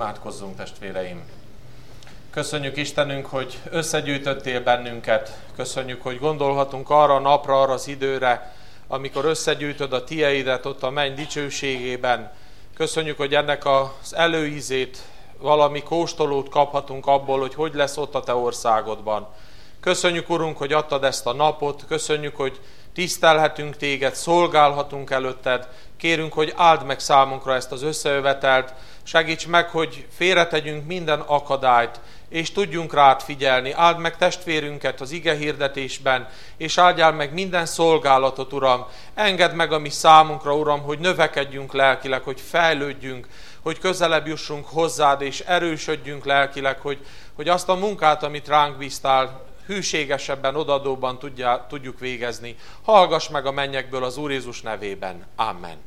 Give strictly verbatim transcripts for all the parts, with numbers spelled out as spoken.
Imádkozzunk, testvéreim! Köszönjük, Istenünk, hogy összegyűjtöttél bennünket. Köszönjük, hogy gondolhatunk arra a napra, arra az időre, amikor összegyűjtöd a tieidet ott a menny dicsőségében. Köszönjük, hogy ennek az előízét, valami kóstolót kaphatunk abból, hogy hogy lesz ott a te országodban. Köszönjük, Urunk, hogy adtad ezt a napot, köszönjük, hogy tisztelhetünk téged, szolgálhatunk előtted. Kérünk, hogy áld meg számunkra ezt az összejövetelt, segíts meg, hogy félretegyünk minden akadályt, és tudjunk rád figyelni. Áld meg testvérünket az ige hirdetésben, és áldjál meg minden szolgálatot, Uram. Engedd meg a mi számunkra, Uram, hogy növekedjünk lelkileg, hogy fejlődjünk, hogy közelebb jussunk hozzád, és erősödjünk lelkileg, hogy, hogy azt a munkát, amit ránk bíztál, hűségesebben, odadóban tudja, tudjuk végezni. Hallgass meg a mennyekből az Úr Jézus nevében. Amen.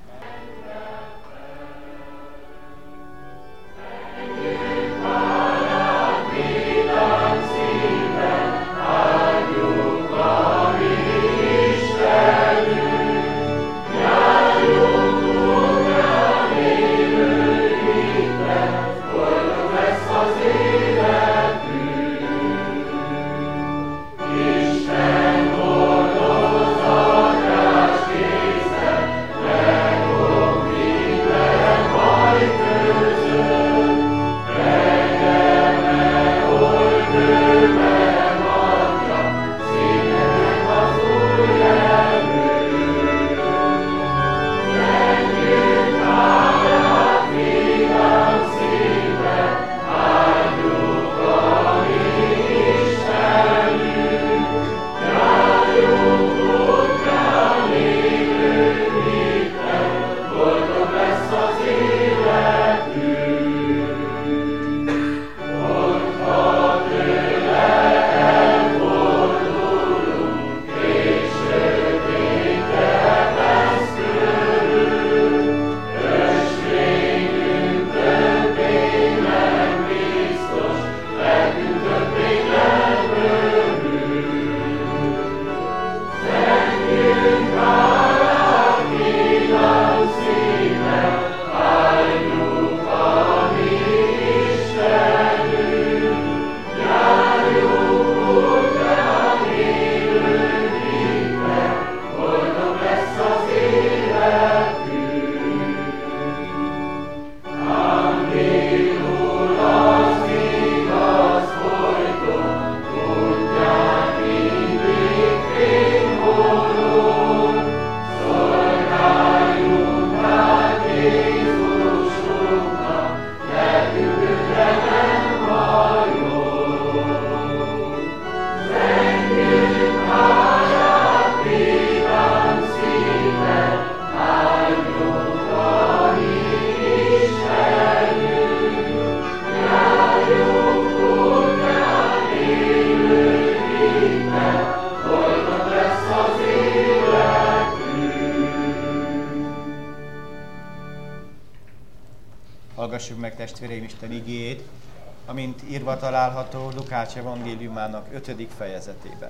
Hallgassuk meg, testvéreim, Isten igéjét, amint írva található Lukács evangéliumának ötödik fejezetében.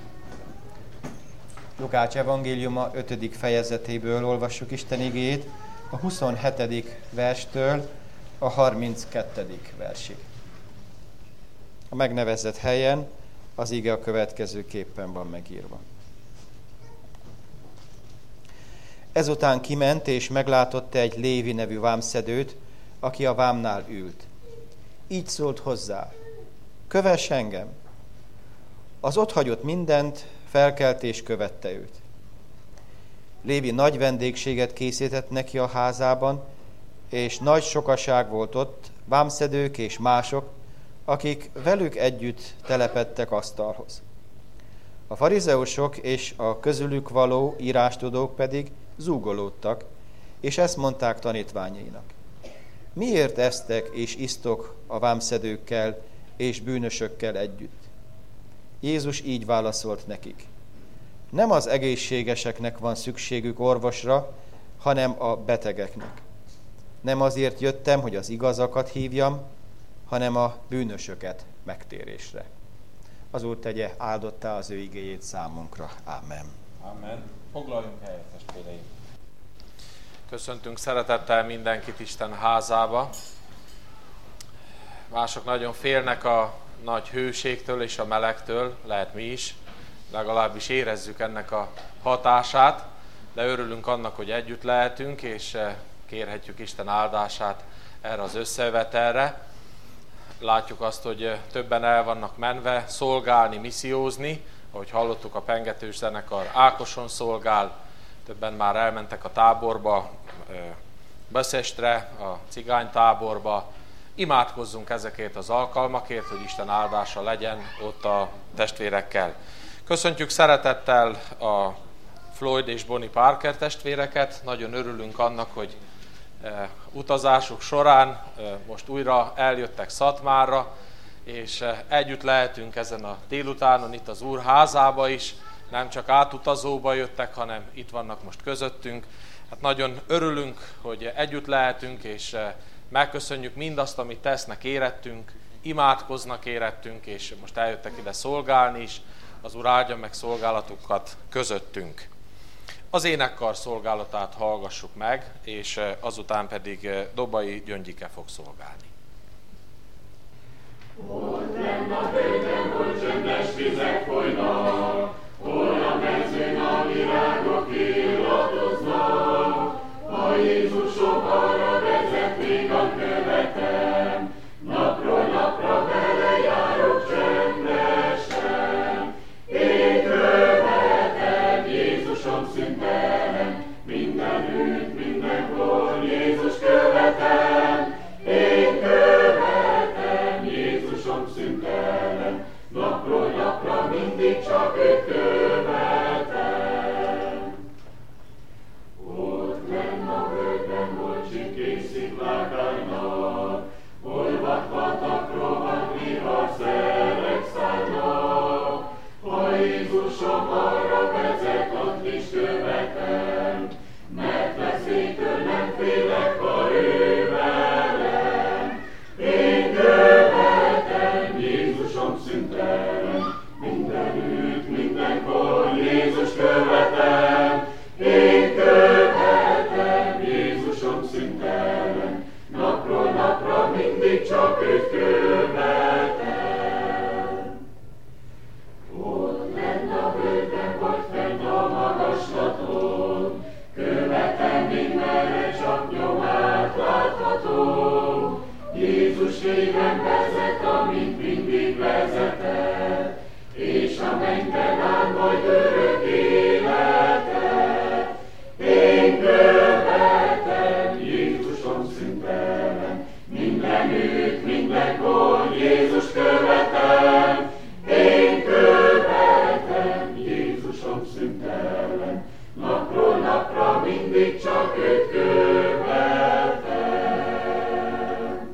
Lukács evangéliuma ötödik fejezetéből olvassuk Isten igéjét, a huszonhetedik verstől a harminckettedik versig. A megnevezett helyen az ige a következőképpen van megírva. Ezután kiment és meglátotta egy Lévi nevű vámszedőt, aki a vámnál ült. Így szólt hozzá: kövess engem! Az ott hagyott mindent, felkelt és követte őt. Lévi nagy vendégséget készített neki a házában, és nagy sokaság volt ott, vámszedők és mások, akik velük együtt telepedtek asztalhoz. A farizeusok és a közülük való írástudók pedig zúgolódtak, és ezt mondták tanítványainak: miért esztek és isztok a vámszedőkkel és bűnösökkel együtt? Jézus így válaszolt nekik: nem az egészségeseknek van szükségük orvosra, hanem a betegeknek. Nem azért jöttem, hogy az igazakat hívjam, hanem a bűnösöket megtérésre. Az Úr tegye áldottá az ő igéjét számunkra. Amen. Amen. Foglaljunk helyet, testvéreim. Köszöntünk szeretettel mindenkit Isten házába. Mások nagyon félnek a nagy hőségtől és a melegtől, lehet mi is, legalábbis érezzük ennek a hatását, de örülünk annak, hogy együtt lehetünk, és kérhetjük Isten áldását erre az összevetelre. Látjuk azt, hogy többen el vannak menve szolgálni, missziózni, ahogy hallottuk, a pengetős zenekar Ákoson szolgál, többen már elmentek a táborba, Beszestre, a cigánytáborba. Imádkozzunk ezekért az alkalmakért, hogy Isten áldása legyen ott a testvérekkel. Köszöntjük szeretettel a Floyd és Bonnie Parker testvéreket. Nagyon örülünk annak, hogy utazásuk során most újra eljöttek Szatmárra, és együtt lehetünk ezen a délutánon itt az Úr házába is. Nem csak átutazóba jöttek, hanem itt vannak most közöttünk. Hát nagyon örülünk, hogy együtt lehetünk, és megköszönjük mindazt, amit tesznek érettünk, imádkoznak érettünk, és most eljöttek ide szolgálni is. Az Úr áldja meg szolgálatukat közöttünk. Az énekkar szolgálatát hallgassuk meg, és azután pedig Dobai Gyöngyike fog szolgálni. Ott lenn a földön, hol csöndes vizek folynak, hol a mezőn a virágok illatoznak. Ha Jézusom arra vezet, vígan követem, napról napra vele járok csöndesen. Én követem, Jézusom szüntelen, mindenütt, mindenkor Jézus követem. Én követem, Jézusom szüntelen, napról napra mindig csak őt követem. Ott lenn a völgyben, hol csipkék sziklák állnak, hol vadpatak rohan, vihar szelek szállnak. Ha Jézusom arra vezet, ott is követem, mert veszélytől nem félek, ha ő velem. Én követem, Jézusom szüntelen, mindenütt, mindenkor Jézus követem. Én követem, Jézusom szüntelen, napról napra mindig csak őt követem. Ott lenn a völgyben, vagy fenn a magaslaton, követem mindenre, csak nyomát láthatom. Jézus végem vezet, amint mindig vezetett, és a mennyben áll majd örök életet. Én követem, Jézusom szüntelen, mindenütt, mindenkor Jézus követem. Én követem, Jézusom szüntelen, napról napra mindig csak őt követem.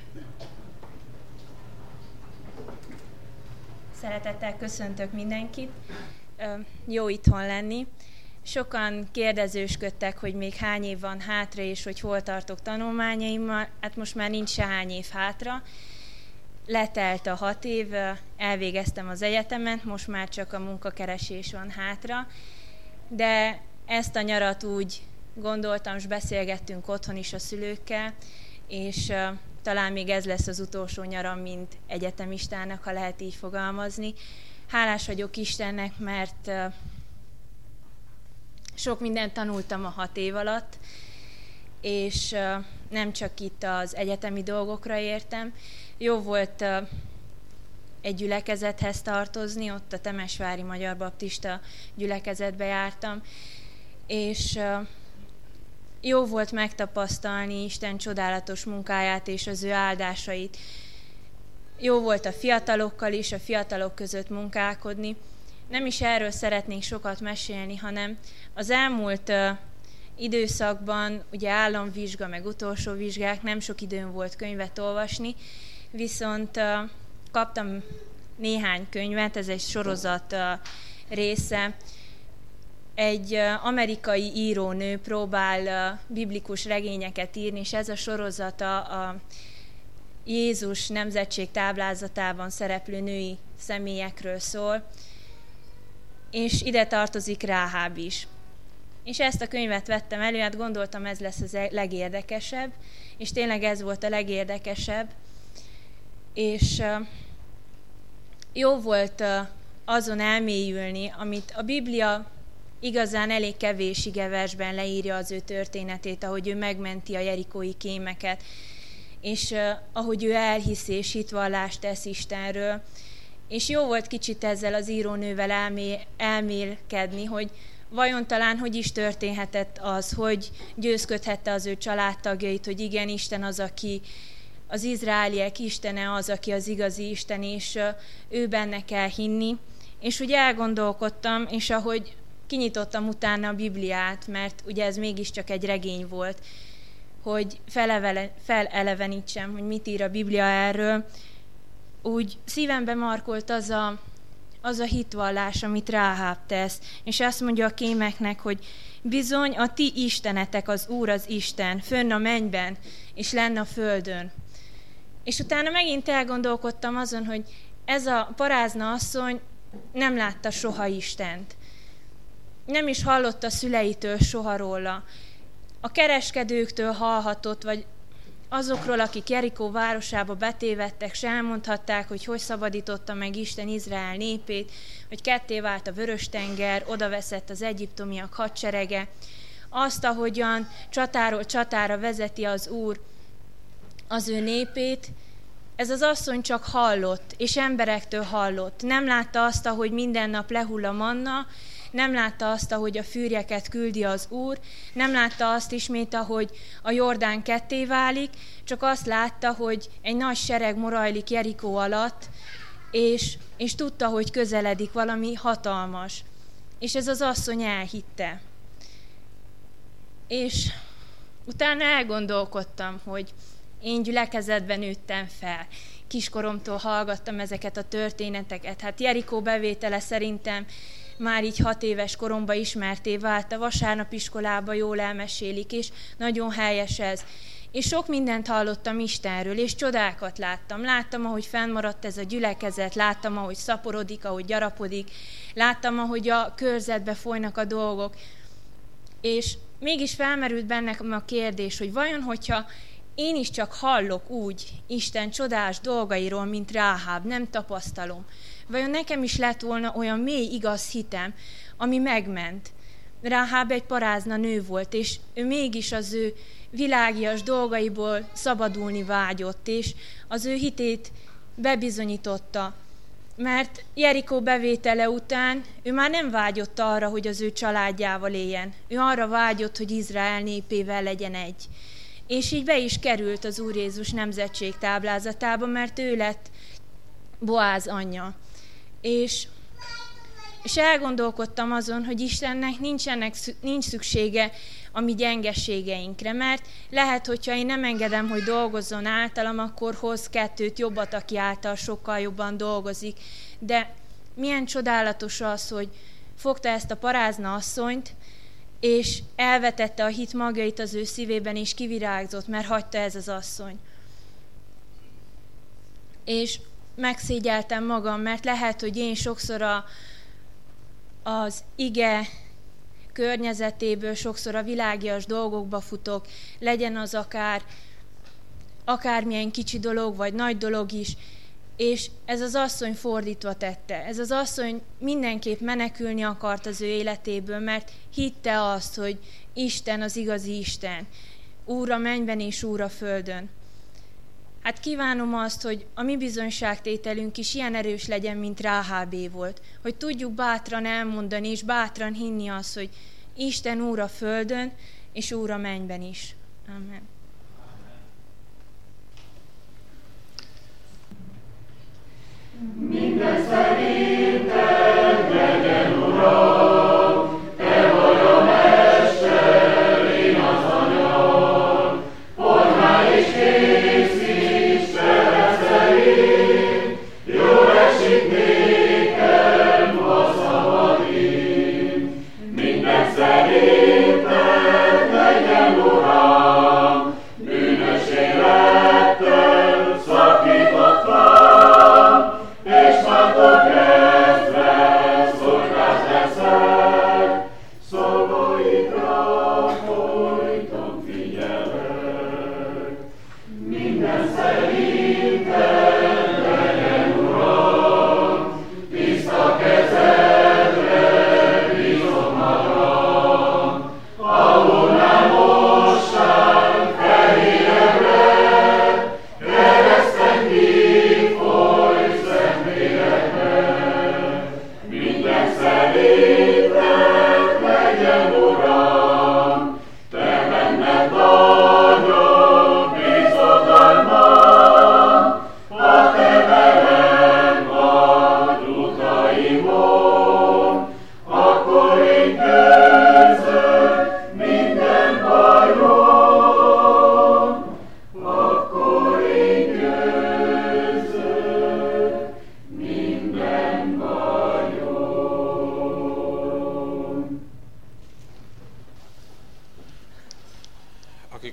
Szeretettel köszöntök mindenkit. Jó itthon lenni. Sokan kérdezősködtek, hogy még hány év van hátra, és hogy hol tartok tanulmányaimmal. Hát most már nincs se hány év hátra. Letelt a hat év, elvégeztem az egyetemet, most már csak a munkakeresés van hátra. De ezt a nyarat úgy gondoltam, és beszélgettünk otthon is a szülőkkel, és talán még ez lesz az utolsó nyaram, mint egyetemistának, ha lehet így fogalmazni. Hálás vagyok Istennek, mert sok mindent tanultam a hat év alatt, és nem csak itt az egyetemi dolgokra értem. Jó volt egy gyülekezethez tartozni, ott a Temesvári Magyar Baptista gyülekezetbe jártam, és jó volt megtapasztalni Isten csodálatos munkáját és az ő áldásait. Jó volt a fiatalokkal is, a fiatalok között munkálkodni. Nem is erről szeretnék sokat mesélni, hanem az elmúlt uh, időszakban, ugye államvizsga, meg utolsó vizsgák, nem sok időm volt könyvet olvasni, viszont uh, kaptam néhány könyvet, ez egy sorozat uh, része. Egy uh, amerikai írónő próbál uh, biblikus regényeket írni, és ez a sorozata a Jézus nemzetség táblázatában szereplő női személyekről szól, és ide tartozik Ráháb is. És ezt a könyvet vettem elő, hát gondoltam, ez lesz az legérdekesebb, és tényleg ez volt a legérdekesebb. És jó volt azon elmélyülni, amit a Biblia igazán elég kevés igeversben leírja az ő történetét, ahogy ő megmenti a jerikói kémeket, és ahogy ő elhiszi és hitvallást tesz Istenről. És jó volt kicsit ezzel az írónővel elmé, elmélkedni, hogy vajon talán hogy is történhetett az, hogy győzködhette az ő családtagjait, hogy igen, Isten az, aki az izraeliek Istene, az, aki az igazi Isten, és ő benne kell hinni. És úgy elgondolkodtam, és ahogy kinyitottam utána a Bibliát, mert ugye ez mégiscsak egy regény volt, hogy felelevenítsem, hogy mit ír a Biblia erről, úgy szívembe markolt az a, az a hitvallás, amit Ráháb tesz, és azt mondja a kémeknek, hogy bizony a ti istenetek az Úr az Isten, fönn a mennyben, és lenn a földön. És utána megint elgondolkodtam azon, hogy ez a parázna asszony nem látta soha Istent. Nem is hallott a szüleitől soha róla. A kereskedőktől hallhatott, vagy azokról, akik Jerikó városába betévedtek, s elmondhatták, hogy hogy szabadította meg Isten Izrael népét, hogy ketté vált a Vörös-tenger, odaveszett az egyiptomiak hadserege. Azt, ahogyan csatáról csatára vezeti az Úr az ő népét, ez az asszony csak hallott, és emberektől hallott. Nem látta azt, ahogy minden nap lehull a manna, nem látta azt, ahogy a fűrjeket küldi az Úr, nem látta azt ismét, ahogy a Jordán ketté válik, csak azt látta, hogy egy nagy sereg morajlik Jerikó alatt, és, és tudta, hogy közeledik valami hatalmas. És ez az asszony elhitte. És utána elgondolkodtam, hogy én gyülekezetben nőttem fel. Kiskoromtól hallgattam ezeket a történeteket. Hát Jerikó bevétele szerintem már így hat éves koromban ismerté vált, a vasárnapiskolába jól elmesélik, és nagyon helyes ez. És sok mindent hallottam Istenről, és csodákat láttam. Láttam, ahogy fennmaradt ez a gyülekezet, láttam, ahogy szaporodik, ahogy gyarapodik, láttam, ahogy a körzetbe folynak a dolgok. És mégis felmerült bennem a kérdés, hogy vajon, hogyha én is csak hallok úgy Isten csodás dolgairól, mint Ráháb, nem tapasztalom, vajon nekem is lett volna olyan mély igaz hitem, ami megment. Ráháb egy parázna nő volt, és ő mégis az ő világias dolgaiból szabadulni vágyott, és az ő hitét bebizonyította. Mert Jerikó bevétele után ő már nem vágyott arra, hogy az ő családjával éljen. Ő arra vágyott, hogy Izrael népével legyen egy. És így be is került az Úr Jézus nemzetség táblázatába, mert ő lett Boáz anyja. És, és elgondolkodtam azon, hogy Istennek nincsenek, nincs szüksége a mi gyengeségeinkre, mert lehet, hogyha én nem engedem, hogy dolgozzon általam, akkor hoz kettőt jobbat, aki által sokkal jobban dolgozik. De milyen csodálatos az, hogy fogta ezt a parázna asszonyt, és elvetette a hit magjait az ő szívében, és kivirágzott, mert hagyta ez az asszony. És megszégyeltem magam, mert lehet, hogy én sokszor a, az ige környezetéből, sokszor a világias dolgokba futok, legyen az akár akármilyen kicsi dolog, vagy nagy dolog is, és ez az asszony fordítva tette. Ez az asszony mindenképp menekülni akart az ő életéből, mert hitte azt, hogy Isten az igazi Isten, Úr a mennyben és Úr a földön. Hát kívánom azt, hogy a mi bizonyságtételünk is ilyen erős legyen, mint Ráhábé volt, hogy tudjuk bátran elmondani és bátran hinni azt, hogy Isten Úr a földön és Úr a mennyben is. Amen. Minden szerinted legyen, Uram, te vagy a mester, én az anyag, orrá és készíts te szerint, jól esik nékem, ha szabadít. Minden szerinted legyen, Uram, bűnös élettel szakítottam, és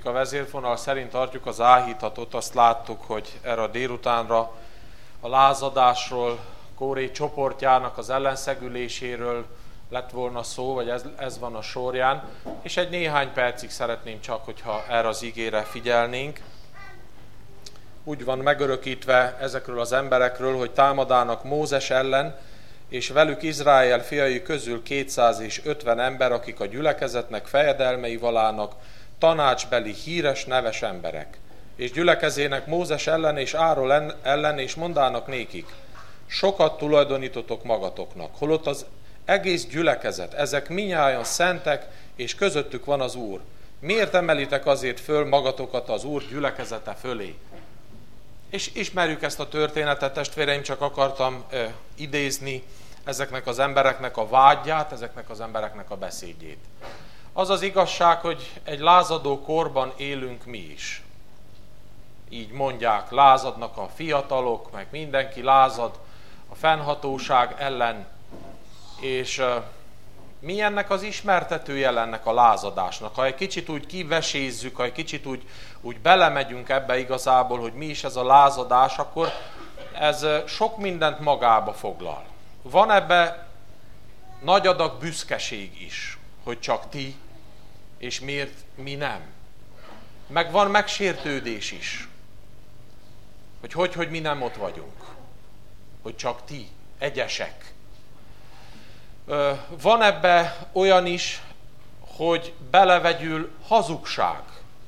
a vezérfonal szerint tartjuk az áhítatot, azt láttuk, hogy erre a délutánra a lázadásról, Kóré csoportjának az ellenszegüléséről lett volna szó, vagy ez, ez van a sorján, és egy néhány percig szeretném csak, hogyha erre az igére figyelnénk. Úgy van megörökítve ezekről az emberekről, hogy támadának Mózes ellen, és velük Izrael fiai közül kétszázötven ember, akik a gyülekezetnek fejedelmei valának, tanácsbeli, híres, neves emberek. És gyülekezének Mózes ellen és Áron ellen, és mondának nékik, sokat tulajdonítotok magatoknak, holott az egész gyülekezet, ezek minnyájan szentek, és közöttük van az Úr. Miért emelitek azért föl magatokat az Úr gyülekezete fölé? És ismerjük ezt a történetet, testvéreim, csak akartam ö, idézni ezeknek az embereknek a vágyját, ezeknek az embereknek a beszédjét. Az az igazság, hogy egy lázadó korban élünk mi is. Így mondják, lázadnak a fiatalok, meg mindenki lázad a fennhatóság ellen, és ö, mi ennek az ismertetője ennek a lázadásnak? Ha egy kicsit úgy kivesézzük, ha egy kicsit úgy, úgy belemegyünk ebbe igazából, hogy mi is ez a lázadás, akkor ez sok mindent magába foglal. Van ebbe nagy adag büszkeség is, hogy csak ti, és miért mi nem. Meg van megsértődés is, hogy hogy, hogy mi nem ott vagyunk, hogy csak ti, egyesek. Van ebbe olyan is, hogy belevegyül hazugság.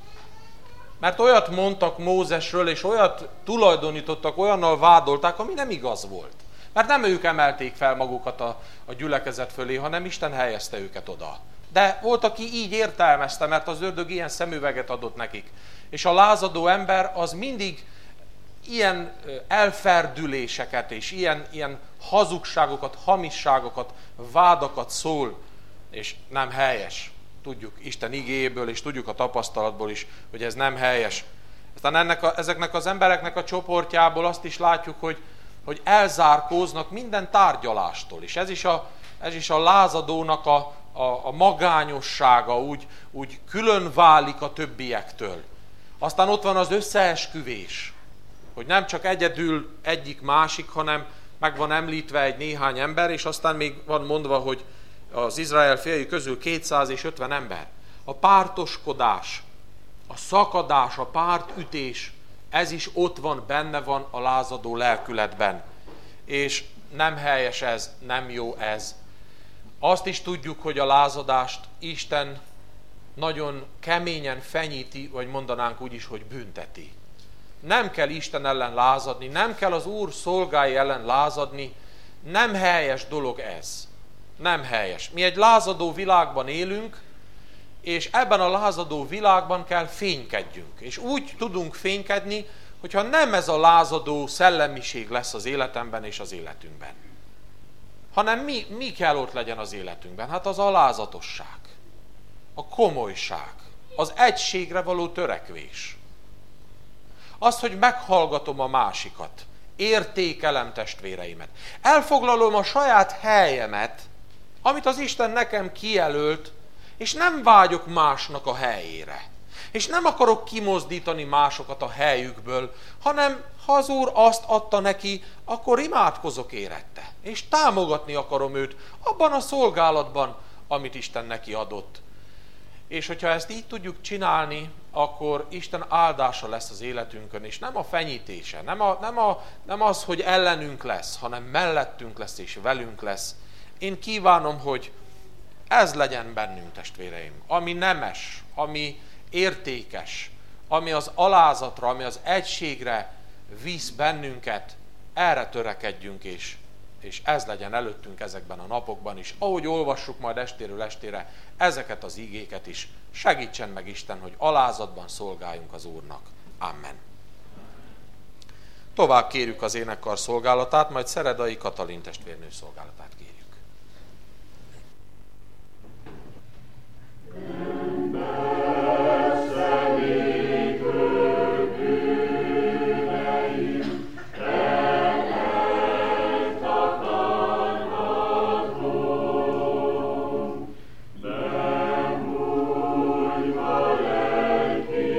Mert olyat mondtak Mózesről, és olyat tulajdonítottak, olyannal vádolták, ami nem igaz volt. Mert nem ők emelték fel magukat a, a gyülekezet fölé, hanem Isten helyezte őket oda. De volt, aki így értelmezte, mert az ördög ilyen szemüveget adott nekik. És a lázadó ember az mindig ilyen elferdüléseket és ilyen, ilyen hazugságokat, hamisságokat, vádakat szól, és nem helyes. Tudjuk Isten igéjéből, és tudjuk a tapasztalatból is, hogy ez nem helyes. Aztán ennek a, ezeknek az embereknek a csoportjából azt is látjuk, hogy, hogy elzárkóznak minden tárgyalástól. És ez is a, ez is a lázadónak a, a, a magányossága, úgy, úgy külön válik a többiektől. Aztán ott van az összeesküvés, hogy nem csak egyedül egyik másik, hanem meg van említve egy néhány ember, és aztán még van mondva, hogy az Izrael fiai közül kétszázötven ember. A pártoskodás, a szakadás, a pártütés, ez is ott van, benne van a lázadó lelkületben. És nem helyes ez, nem jó ez. Azt is tudjuk, hogy a lázadást Isten nagyon keményen fenyíti, vagy mondanánk úgy is, hogy bünteti. Nem kell Isten ellen lázadni, nem kell az Úr szolgái ellen lázadni, nem helyes dolog ez. Nem helyes. Mi egy lázadó világban élünk, és ebben a lázadó világban kell fénykedjünk. És úgy tudunk fénykedni, hogyha nem ez a lázadó szellemiség lesz az életemben és az életünkben. Hanem mi, mi kell ott legyen az életünkben? Hát az alázatosság, a komolyság, az egységre való törekvés. Az, hogy meghallgatom a másikat, értékelem testvéreimet, elfoglalom a saját helyemet, amit az Isten nekem kijelölt, és nem vágyok másnak a helyére. És nem akarok kimozdítani másokat a helyükből, hanem ha az Úr azt adta neki, akkor imádkozok érette. És támogatni akarom őt abban a szolgálatban, amit Isten neki adott. És hogyha ezt így tudjuk csinálni, akkor Isten áldása lesz az életünkön, és nem a fenyítése, nem, a, nem, a, nem az, hogy ellenünk lesz, hanem mellettünk lesz és velünk lesz. Én kívánom, hogy ez legyen bennünk, testvéreim, ami nemes, ami értékes, ami az alázatra, ami az egységre visz bennünket, erre törekedjünk, és, és ez legyen előttünk ezekben a napokban is. Ahogy olvassuk majd estéről estére ezeket az igéket is, segítsen meg Isten, hogy alázatban szolgáljunk az Úrnak. Amen. Tovább kérjük az énekkar szolgálatát, majd Szeredai Katalin testvérnő szolgálatát kérjük. Thank you.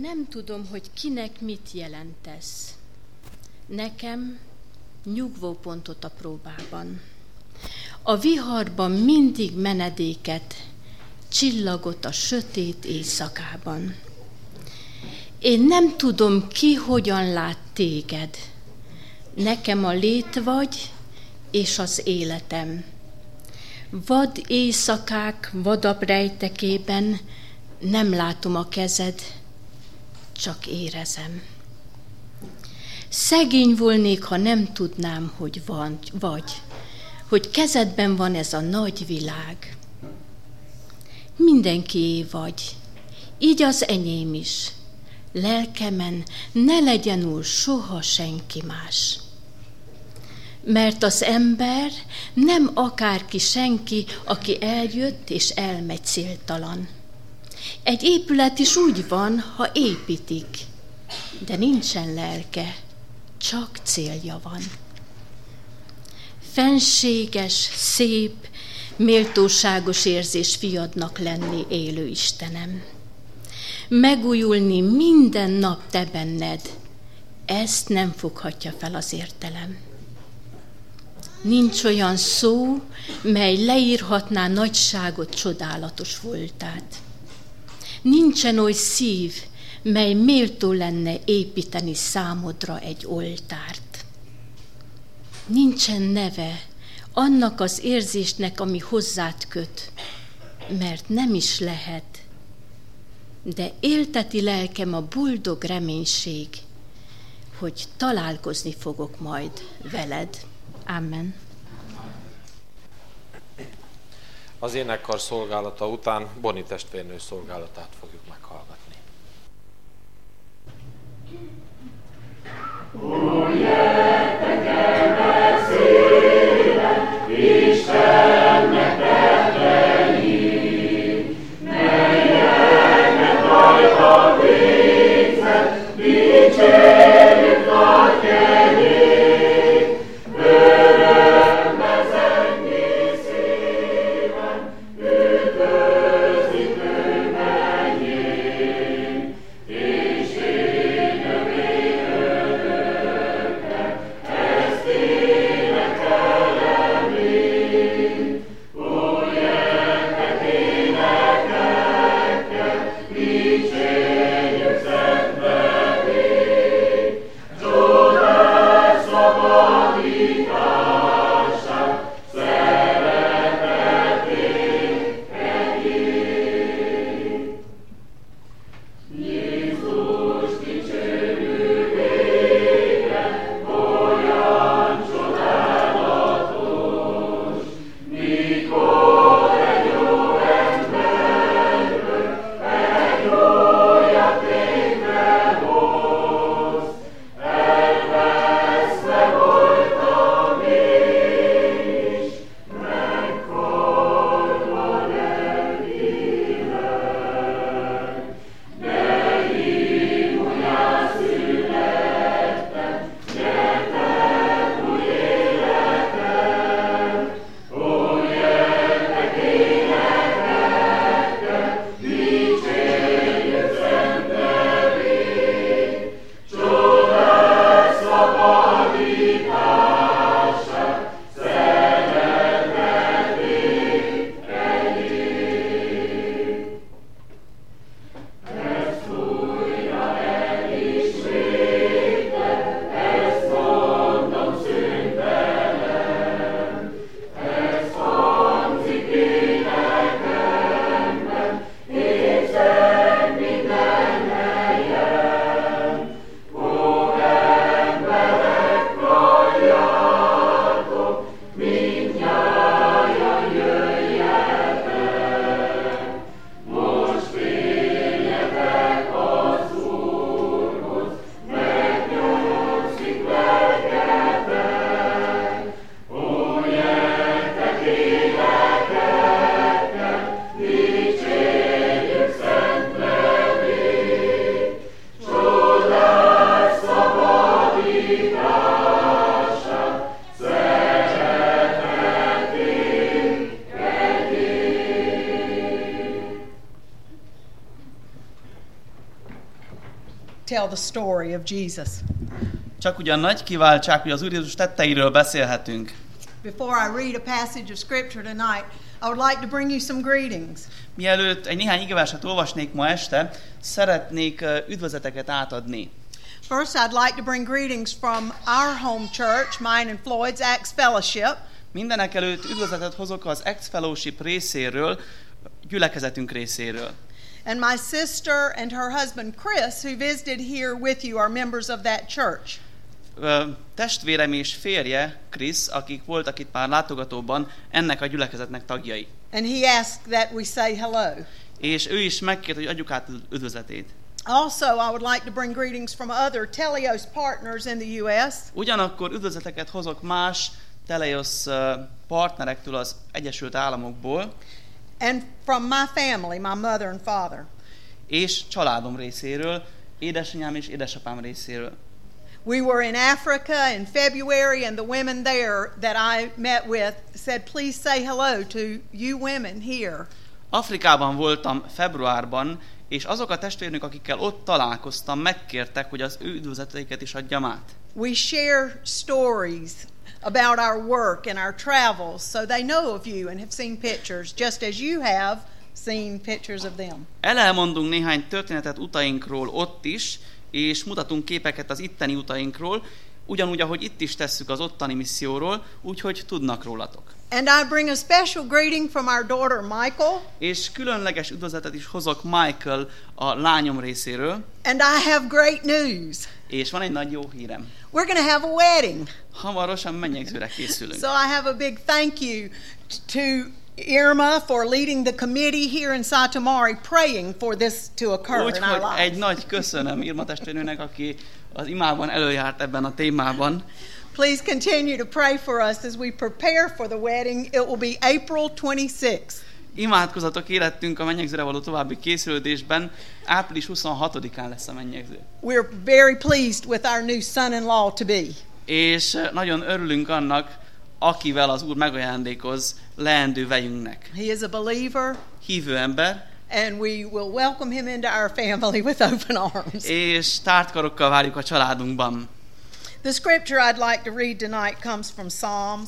Nem tudom, hogy kinek mit jelentesz. Nekem nyugvópontot a próbában. A viharban mindig menedéket, csillagot a sötét éjszakában. Én nem tudom, ki hogyan lát téged. Nekem a lét vagy, és az életem. Vad éjszakák vadabb rejtekében nem látom a kezed, csak érezem. Szegény volnék, ha nem tudnám, hogy van, vagy, hogy kezedben van ez a nagy világ. Mindenkié vagy, így az enyém is. Lelkemen ne legyen úr soha senki más. Mert az ember nem akárki senki, aki eljött és elmegy céltalan. Egy épület is úgy van, ha építik, de nincsen lelke, csak célja van. Fenséges, szép, méltóságos érzés fiadnak lenni, élő Istenem. Megújulni minden nap te benned, ezt nem foghatja fel az értelem. Nincs olyan szó, mely leírhatná nagyságot, csodálatos voltát. Nincsen oly szív, mely méltó lenne építeni számodra egy oltárt. Nincsen neve annak az érzésnek, ami hozzád köt, mert nem is lehet, de élteti lelkem a boldog reménység, hogy találkozni fogok majd veled. Amen. Az énekkar szolgálata után Boni testvérnő szolgálatát fogjuk meghallgatni. Ó, jöttek el szépen, Istennek tettei, melyeket rajta végzett, dicsérjük nagy kegyét, örömmel zengi szíven, üdvözlik ő mennyei. the story of Jesus. Csak ugyan nagy kiváltság, hogy az Úr Jézus tetteiről beszélhetünk. Before I read a passage of scripture tonight, I would like to bring you some greetings. Mielőtt egy néhány igeverset olvasnék ma este, szeretnék üdvözleteket átadni. First, I'd like to bring greetings from our home church, mine and Floyd's Acts Fellowship. Mindenek előtt üdvözletet hozok az Acts Fellowship részéről, gyülekezetünk részéről. And my sister and her husband Chris, who visited here with you, are members of that church. Testvérem és férje, Chris, akik voltak itt már látogatóban, ennek a gyülekezetnek tagjai. And he asked that we say hello. És ő is megkért, hogy adjuk át üdvözletét. Also, I would like to bring greetings from other Teleos partners in the U S. Ugyanakkor üdvözleteket hozok más Teleos partnerektől az Egyesült Államokból. And from my family, my mother and father. És családom részéről, édesanyám és édesapám részéről. We were in Africa in February, and the women there that I met with said, please say hello to you women here. Afrikában voltam februárban, és azok a testvérnök, akikkel ott találkoztam, megkértek, hogy az ő üdvözleteiket is adjam át. We share stories about our work and our travels, so they know of you and have seen pictures, just as you have seen pictures of them. Elmondunk néhány történetet utainkról ott is, és mutatunk képeket az itteni utainkról, ugyanúgy, ahogy itt is tesszük az ottani misszióról, úgyhogy tudnak rólatok. And I bring a special greeting from our daughter Michael. És különleges üdvözletet is hozok Michael, a lányom részéről. And I have great news. És van egy nagy jó hírem. We're going to have a wedding. Hamarosan mennyegzőre készülünk. So I have a big thank you to Irma for leading the committee here in Satamarhi, praying for this to occur Úgy, in our lives. egy nagy köszönöm Irma testvérnőnek, aki az imában előjárt ebben a témában. Please continue to pray for us as we prepare for the wedding. It will be April twenty-sixth. Imádkozatok érettünk a mennyegzőre való további készülődésben. április huszonhatodikán lesz a mennyegző. We're very pleased with our new son-in-law to be. És nagyon örülünk annak, akivel az Úr megajándékoz leendő vejünknek. He is a believer. Hívő ember. And we will welcome him into our family with open arms. És tárt karokkal várjuk a családunkban. The scripture I'd like to read tonight comes from Psalms.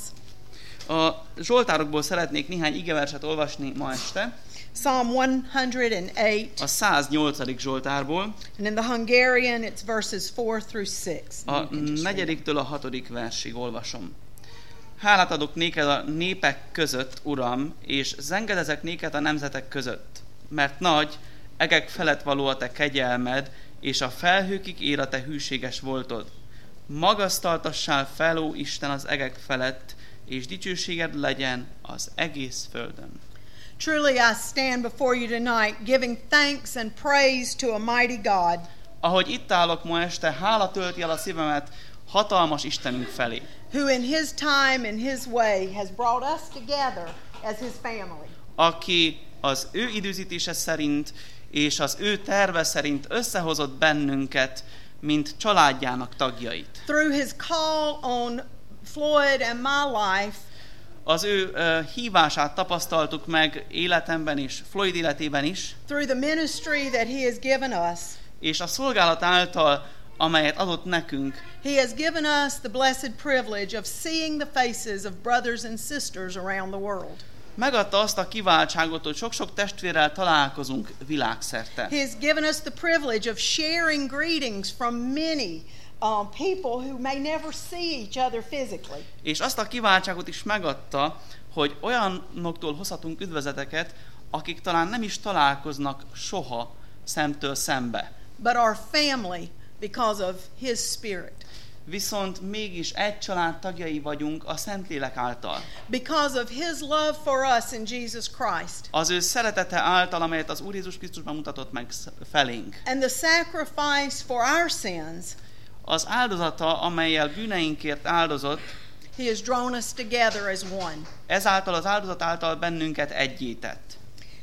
A Zsoltárokból szeretnék néhány igeverset olvasni ma este. Psalm one oh eight. A száznyolcadik Zsoltárból. And in the Hungarian it's verses four through six. A negyediktől a hatodik versig olvasom. Hálát adok néked a népek között, Uram, és zengedezek néked a nemzetek között, mert nagy, egek felett való a te kegyelmed, és a felhőkig ér a te hűséges voltod. Magasztaltassál fel, ó Isten, az egek felett, és dicsőséged legyen az egész földön. Truly I stand before you tonight, giving thanks and praise to a mighty God. Ahogy itt állok ma este, hála tölti el a szívemet hatalmas Istenünk felé. Who in his time and his way has brought us together as his family. Aki az ő időzítése szerint és az ő terve szerint összehozott bennünket, mint családjának tagjait. Through his call on Floyd and my life, az ő uh, hívását tapasztaltuk meg életemben és Floyd életében is. Through the ministry that he has given us. És a szolgálat által, amelyet adott nekünk. He has given us the blessed privilege of seeing the faces of brothers and sisters around the world. Megadta azt a kiváltságot, hogy sok-sok testvérrel találkozunk világszerte. He has given us the privilege of sharing greetings from many um, people who may never see each other physically. És azt a kiváltságot is megadta, hogy olyanoktól hozhatunk üdvözleteket, akik talán nem is találkoznak soha szemtől szembe. But our family because of his spirit. Viszont mégis egy család tagjai vagyunk a Szentlélek által. Because of his love for us in Jesus Christ. Az ő szeretete által, amelyet az Úr Jézus Krisztusban mutatott meg felénk. And the sacrifice for our sins. Az áldozata, amellyel bűneinkért áldozott. He has drawn us together as one. Ezáltal az áldozat által bennünket egyé tett.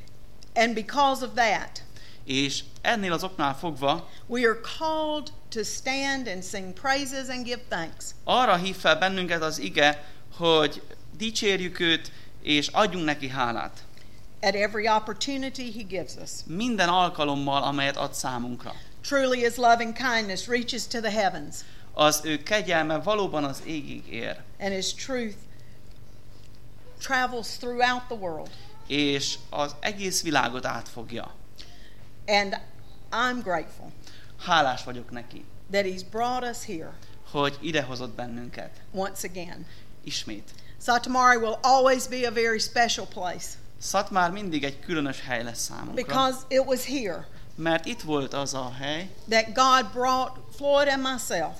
And because of that, és ennél az oknál fogva, we are called to stand and sing praises and give thanks. Arra hív fel bennünket az ige, hogy dicsérjük őt és adjunk neki hálát. At every opportunity he gives us. Minden alkalommal, amelyet ad számunkra. Truly his loving kindness reaches to the heavens, Az ő kegyelme valóban az égig ér, and his truth travels throughout the world. és az egész világot átfogja. And I'm grateful Hálás vagyok neki, that he's brought us here hogy idehozott bennünket. once again. Ismét. Satamari will always be a very special place Szatmár mindig egy különös hely lesz számunkra, because it was here mert itt volt az a hely, that God brought Floyd and myself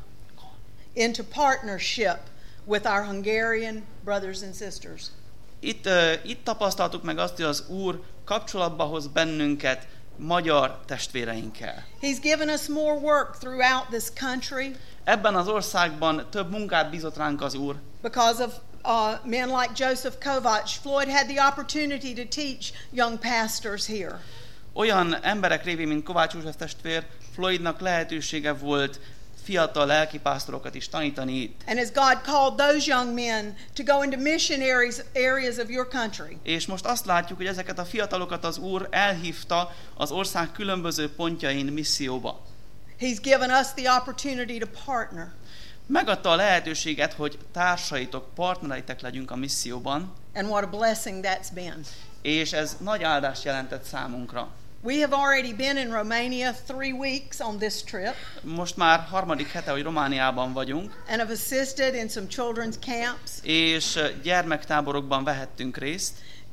into partnership with our Hungarian brothers and sisters. Itt, uh, itt tapasztaltuk meg azt, hogy az Úr kapcsolatba hoz bennünket magyar testvéreinkkel. He's given us more work throughout this country Ebben az országban több munkát bízott ránk az Úr, because of uh, men like Joseph Kovacs. Floyd had the opportunity to teach young pastors here. olyan emberek révén, mint Kovács József testvér, Floydnak lehetősége volt fiatal lelkipásztorokat is tanítani itt. And as God called those young men to go into missionaries areas of your country, És most azt látjuk, hogy ezeket a fiatalokat az Úr elhívta az ország különböző pontjain misszióba. He's given us the opportunity to partner. Megadta a lehetőséget, hogy társaitok, partnereitek legyünk a misszióban, And what a blessing that's been. és ez nagy áldást jelentett számunkra. We have already been in Romania three weeks on this trip Most már harmadik hete, hogy Romániában vagyunk, and have assisted in some children's camps. és gyermektáborokban vehettünk részt.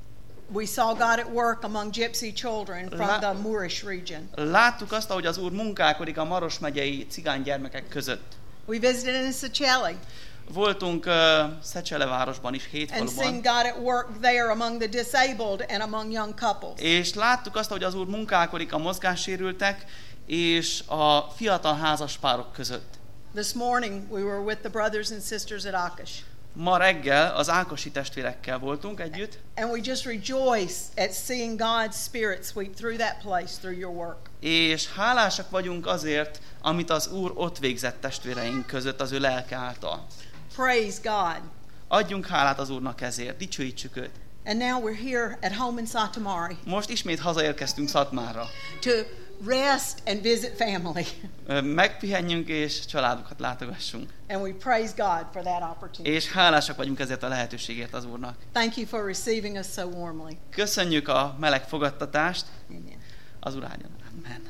We saw God at work among gypsy children from La- the Moorish region. Láttuk azt, ahogy az Úr munkálkodik a Maros megyei cigány gyermekek között. We visited in Seychelles Voltunk uh, Szecsele városban is, hét and faluban, seen God at work there among the disabled and among young couples. és láttuk azt, hogy az Úr munkálkodik a mozgássérültek és a fiatal házaspárok között. This morning we were with the brothers and sisters at Akash, Ma reggel az ákosi testvérekkel voltunk együtt, and we just rejoice at seeing God's Spirit sweep through that place through your work. és hálásak vagyunk azért, amit az Úr ott végzett testvéreink között az ő lelke által. Praise God. Adjunk hálát az Úrnak ezért, dicsőítsük őt. And now we're here at home in Satamari Most ismét hazaérkeztünk Szatmárra. to rest and visit family. Ö, Megpihenjünk és családokat látogassunk. And we praise God for that opportunity. És hálásak vagyunk ezért a lehetőségért az Úrnak. Thank you for receiving us so warmly. Köszönjük a meleg fogadtatást, Amen. az Úr áldjon. Amen.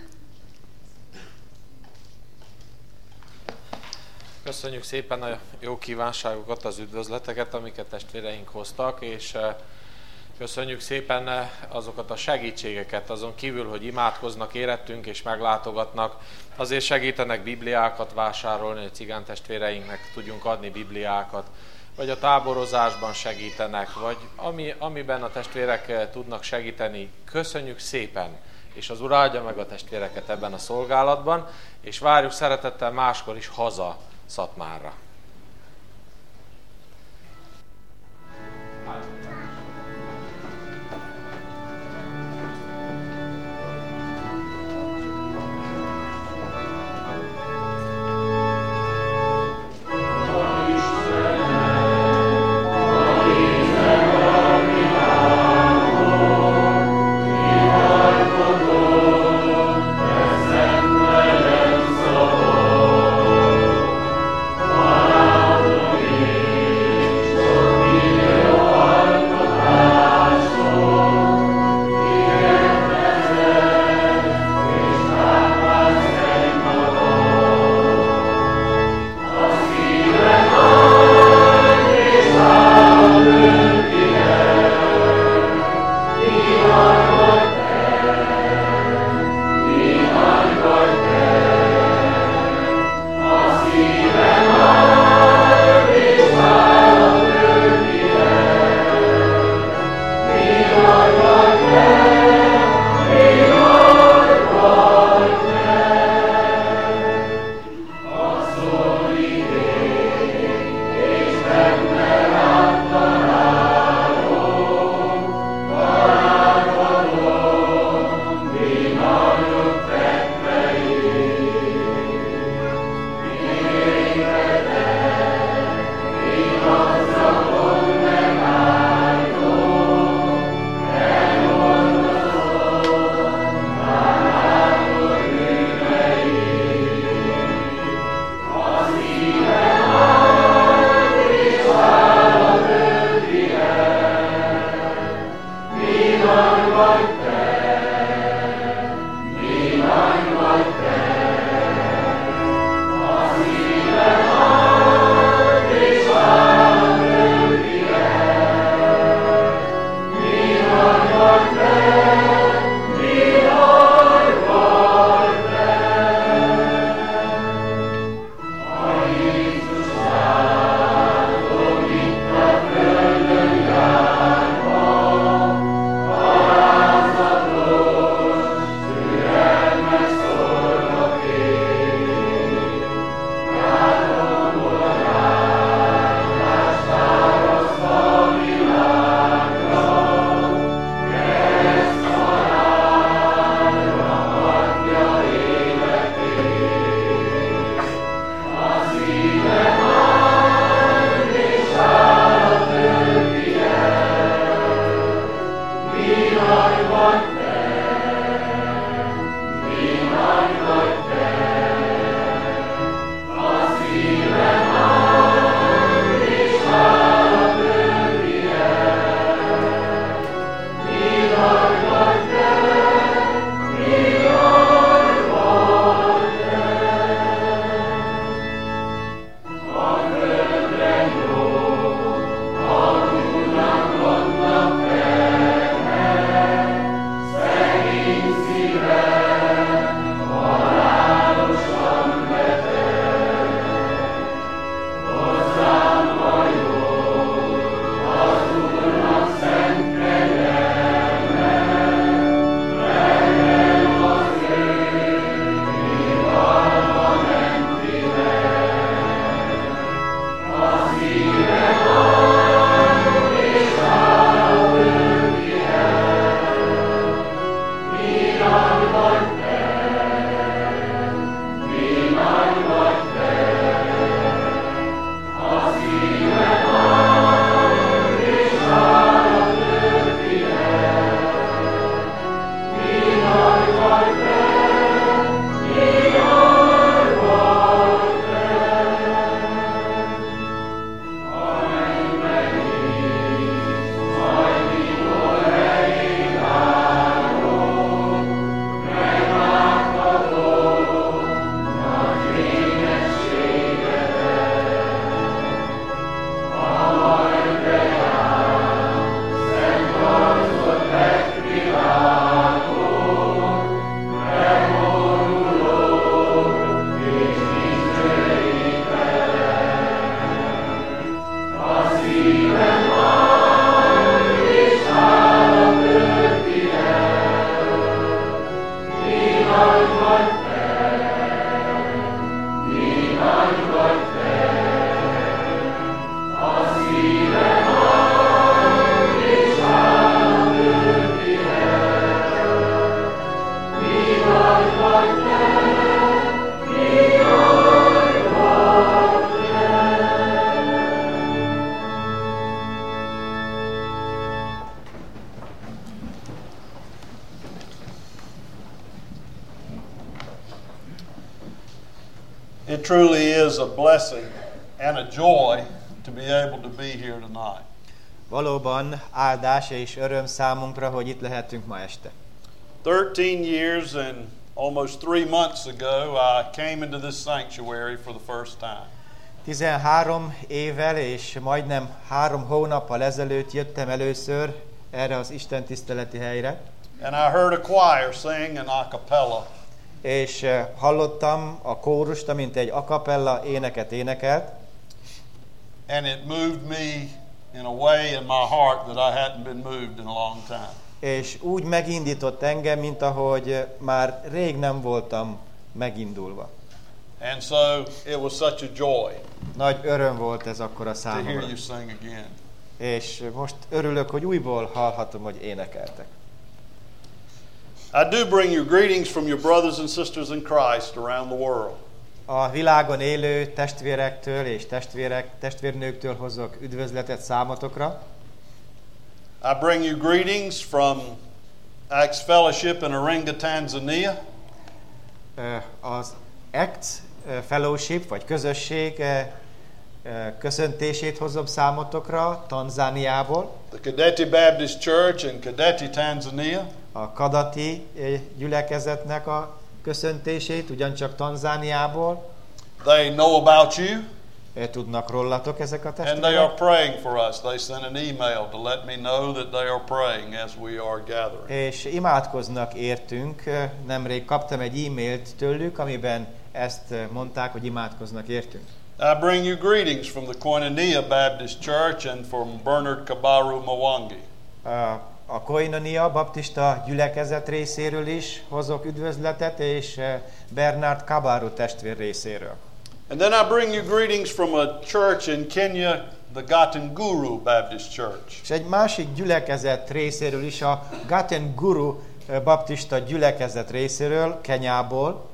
Köszönjük szépen a jó kívánságokat, az üdvözleteket, amiket testvéreink hoztak, és eh, köszönjük szépen eh, azokat a segítségeket, azon kívül, hogy imádkoznak érettünk és meglátogatnak, azért segítenek bibliákat vásárolni, hogy cigány testvéreinknek tudjunk adni bibliákat, vagy a táborozásban segítenek, vagy ami, amiben a testvérek eh, tudnak segíteni. Köszönjük szépen, és az Úr áldja meg a testvéreket ebben a szolgálatban, és várjuk szeretettel máskor is haza Szatmárra. Amen. It truly is a blessing and a joy to be able to be here tonight. Valóban áldás és öröm számunkra, hogy itt lehetünk ma este. Thirteen years and almost three months ago, I came into this sanctuary for the first time. tizenhárom évvel és majdnem három hónappal ezelőtt jöttem először erre az Isten tiszteleti helyre. And I heard a choir sing an a cappella. És hallottam a kórust, amint egy a cappella éneket énekelt. And it moved me in a way in my heart that I hadn't been moved in a long time. És úgy megindított engem, mint ahogy már rég nem voltam megindulva. And so it was such a joy Nagy öröm volt ez akkor a to hear számomra. you sing again. És most örülök, hogy újból hallhatom, hogy énekeltek. I do bring you greetings from your brothers and sisters in Christ around the world. A világon élő testvérektől és testvérek, testvérnőktől hozok üdvözletet számotokra. I bring you greetings from Acts Fellowship in Iringa, Tanzania. Az Acts Fellowship, vagy közösség köszöntését hozom számotokra Tanzániából. The Kadeti Baptist Church in Kadeti, Tanzania. A Kadati gyülekezetnek a köszöntését, ugyancsak Tanzániából. They know about you. Tudnak rólatok ezek a And they are testvérek. praying for us. They sent an email to let me know that they are praying as we are gathering. És imádkoznak értünk. Nemrég kaptam egy e-mailt tőlük, amiben ezt mondták, hogy imádkoznak értünk. I bring you greetings from the Koinonia Baptist Church and from Bernard Kabaru Mwangi. A Koinonia baptista gyülekezet részéről is hozok üdvözletet, és Bernard Kabaru testvér részéről. And then I bring you greetings from a church in Kenya, the Gatenguru Baptist Church. És egy másik gyülekezet részéről is, a Gatenguru baptista gyülekezet részéről, Kenyából.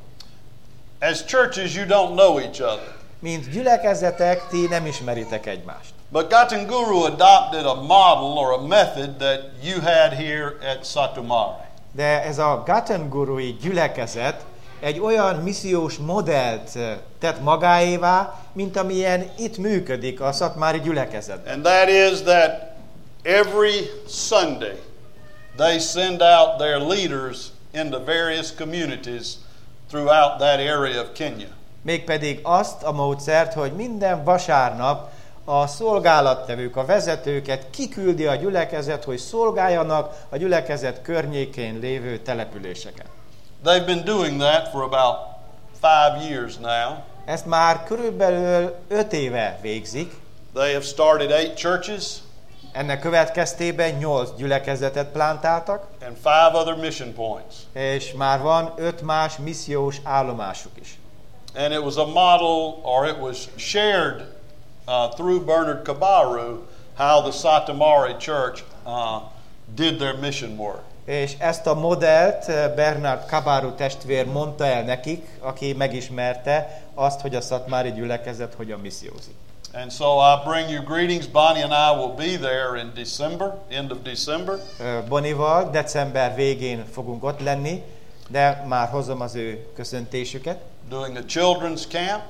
As churches, you don't know each other. Mint gyülekezetek, ti nem ismeritek egymást. But Gatenguru adopted a model or a method that you had here at Satumari. De ez a Gatengurui gyülekezet egy olyan missziós modellt tett magáévá, mint amilyen itt működik a szatmári gyülekezetben. And that is that every Sunday they send out their leaders into various communities throughout that area of Kenya. Mégpedig azt a módszert, hogy minden vasárnap a szolgálattevők, a vezetőket kiküldi a gyülekezet, hogy szolgáljanak a gyülekezet környékén lévő településeken. They've been doing that for about five years now. Ezt már körülbelül öt éve végzik. They have started eight churches. Ennek következtében nyolc gyülekezetet plántáltak. And five other mission points. És már van öt más missziós állomásuk is. And it was a model, or it was shared uh, through Bernard Kabaru, how the Satamari Church uh, did their mission work. És ezt a modellt Bernard Kabaru testvér mondta el nekik, aki megismerte azt, hogy a szatmári gyülekezet hogyan missziózik. And so I bring you greetings. Bonnie and I will be there in December, end of December. Bonnival december végén fogunk ott lenni, de már hozom az ő köszöntésüket. Doing a children's camp.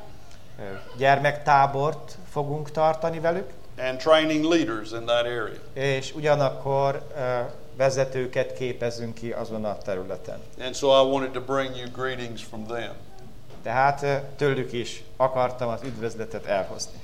Gyermektábort fogunk tartani velük. And training leaders in that area. És ugyanakkor vezetőket képezünk ki azon a területen. And so I wanted to bring you greetings from them. Tehát tőlük is akartam az üdvözletet elhozni.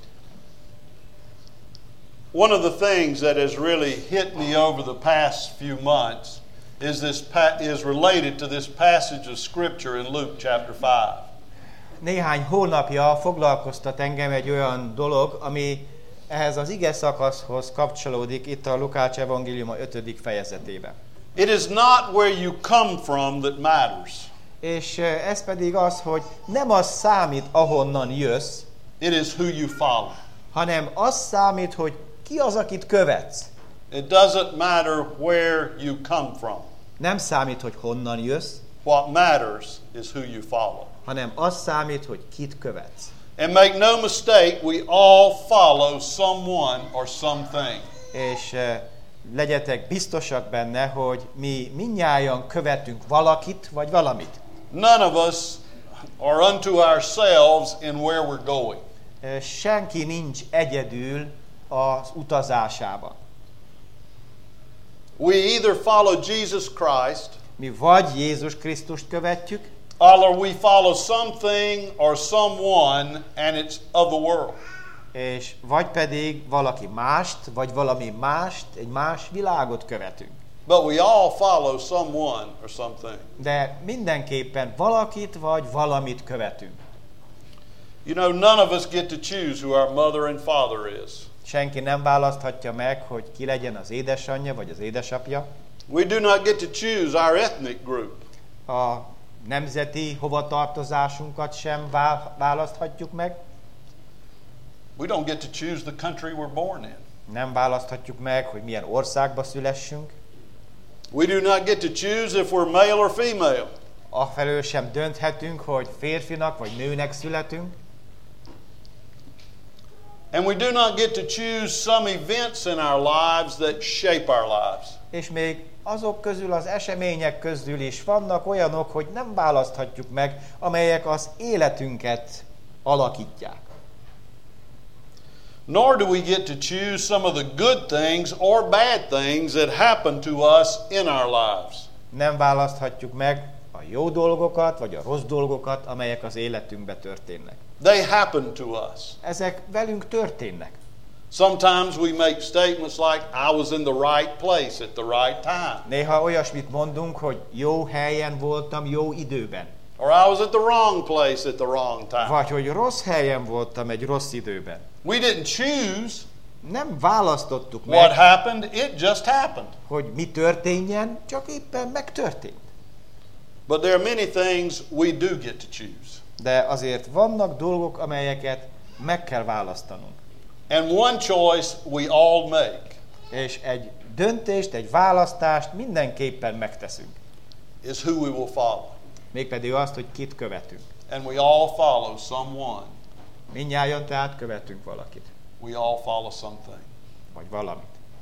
One of the things that has really hit me over the past few months is this is related to this passage of scripture in Luke chapter five. Néhány hónapja foglalkoztat engem egy olyan dolog, ami ehhez az ige szakaszhoz kapcsolódik itt a Lukács evangéliuma ötödik fejezetében. It is not where you come from that matters. És ez pedig az, hogy nem az számít, ahonnan jössz, it is who you follow. Hanem az számít, hogy ki az, akit követsz. It doesn't matter where you come from. Nem számít, hogy honnan jössz. What matters is who you follow. Hanem az számít, hogy kit követsz. And make no mistake, we all follow someone or something. És uh, legyetek biztosak benne, hogy mi mindnyájan követünk valakit vagy valamit. None of us or unto ourselves in where we're going. Senki nincs egyedül az utazásában. We either follow Jesus Christ, Mi vagy Jézus Krisztust követjük, or we follow something or someone and it's of the world. és vagy pedig valaki mást, vagy valami mást, egy más világot követünk. But we all follow someone or something. De mindenképpen valakit vagy valamit követünk. You know, none of us get to choose who our mother and father is. Senki nem választhatja meg, hogy ki legyen az édesanyja vagy az édesapja. We do not get to choose our ethnic group. A nemzeti hovatartozásunkat sem választhatjuk meg. We don't get to choose the country we're born in. Nem választhatjuk meg, hogy milyen országba szülessünk. We do not get to choose if we're male or female. Afelől sem dönthetünk, hogy férfinak vagy nőnek születünk. And we do not get to choose some events in our lives that shape our lives. És még azok közül, az események közül is vannak olyanok, hogy nem választhatjuk meg, amelyek az életünket alakítják. Nor do we get to choose some of the good things or bad things that happen to us in our lives. Nem választhatjuk meg a jó dolgokat, vagy a rossz dolgokat, amelyek az életünkbe történnek. They happen to us. Ezek velünk történnek. Sometimes we make statements like, I was in the right place at the right time. Néha olyasmit mondunk, hogy jó helyen voltam, jó időben. Or I was at the wrong place at the wrong time. Vagy hogy rossz helyen voltam egy rossz időben. We didn't choose Nem választottuk what meg, happened, it just happened. hogy mi történjen, csak éppen megtörtént. But there are many things we do get to choose. De azért vannak dolgok, amelyeket meg kell választanunk. And one choice we all make. És egy döntést, egy választást mindenképpen megteszünk. Is who we will follow. Mégpedig azt, hogy kit követünk. And we all follow someone. Mindnyájan tehát követünk valakit. We all follow something. Vagy valamit.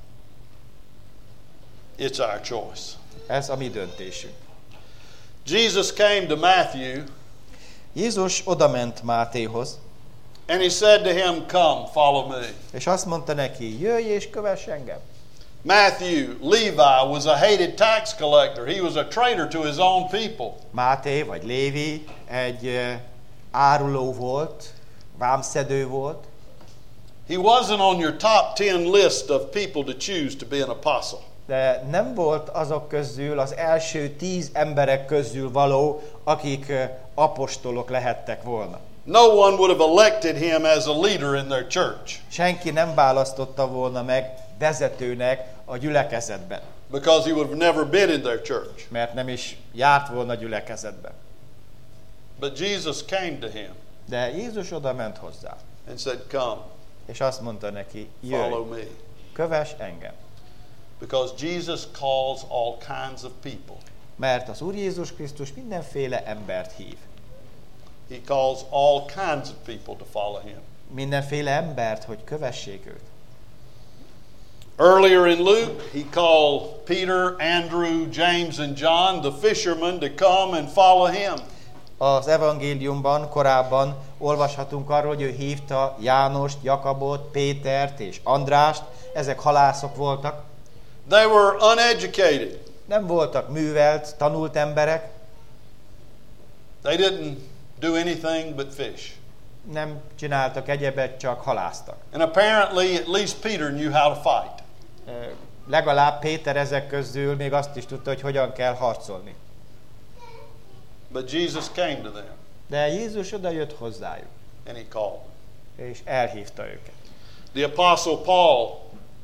It's our choice. Ez a mi döntésünk. Jesus came to Matthew. Jézus odament Mátéhoz, And he said to him, come, follow me. és azt mondta neki, jöjj és kövess engem. Matthew, Levi was a hated tax collector. He was a traitor to his own people. Máté vagy Lévi egy uh, áruló volt, vámszedő volt. He wasn't on your top ten list of people to choose to be an apostle. De nem volt azok közül, az első tíz emberek közül való, akik uh, apostolok lehettek volna. No one would have elected him as a leader in their church. Senki nem választotta volna meg vezetőnek a gyülekezetben. Because he would have never been in their church. Mert nem is járt volna gyülekezetben. But Jesus came to him De Jézus oda ment hozzá, and said, come, és azt mondta neki, follow jöjj, me. kövess engem. Because Jesus calls all kinds of people. Mert az Úr Jézus Krisztus mindenféle embert hív. He calls all kinds of people to follow him. Mindenféle embert, hogy kövessék őt. Earlier in Luke, he called Peter, Andrew, James, and John, the fishermen, to come and follow him. Az evangéliumban korábban olvashatunk arról, hogy ő hívta Jánost, Jakabot, Pétert és Andrást. Ezek halászok voltak. They were uneducated. Nem voltak művelt, tanult emberek. They didn't do anything but fish. Nem csináltak egyebet, csak haláztak. And apparently, at least Peter knew how to fight. Legalább Péter ezek közül még azt is tudta, hogy hogyan kell harcolni. But Jesus came to them De Jézus oda jött hozzájuk, and he called them. és elhívta őket. The Apostle Paul,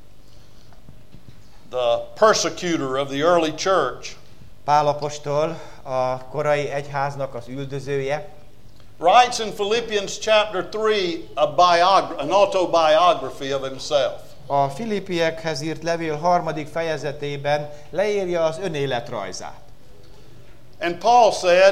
the persecutor of the early church, Pál apostol, a korai egyháznak az üldözője, writes in Philippians chapter three a biog- an autobiography of himself. a Filippiekhez írt levél harmadik fejezetében leírja az önéletrajzát. And Paul said,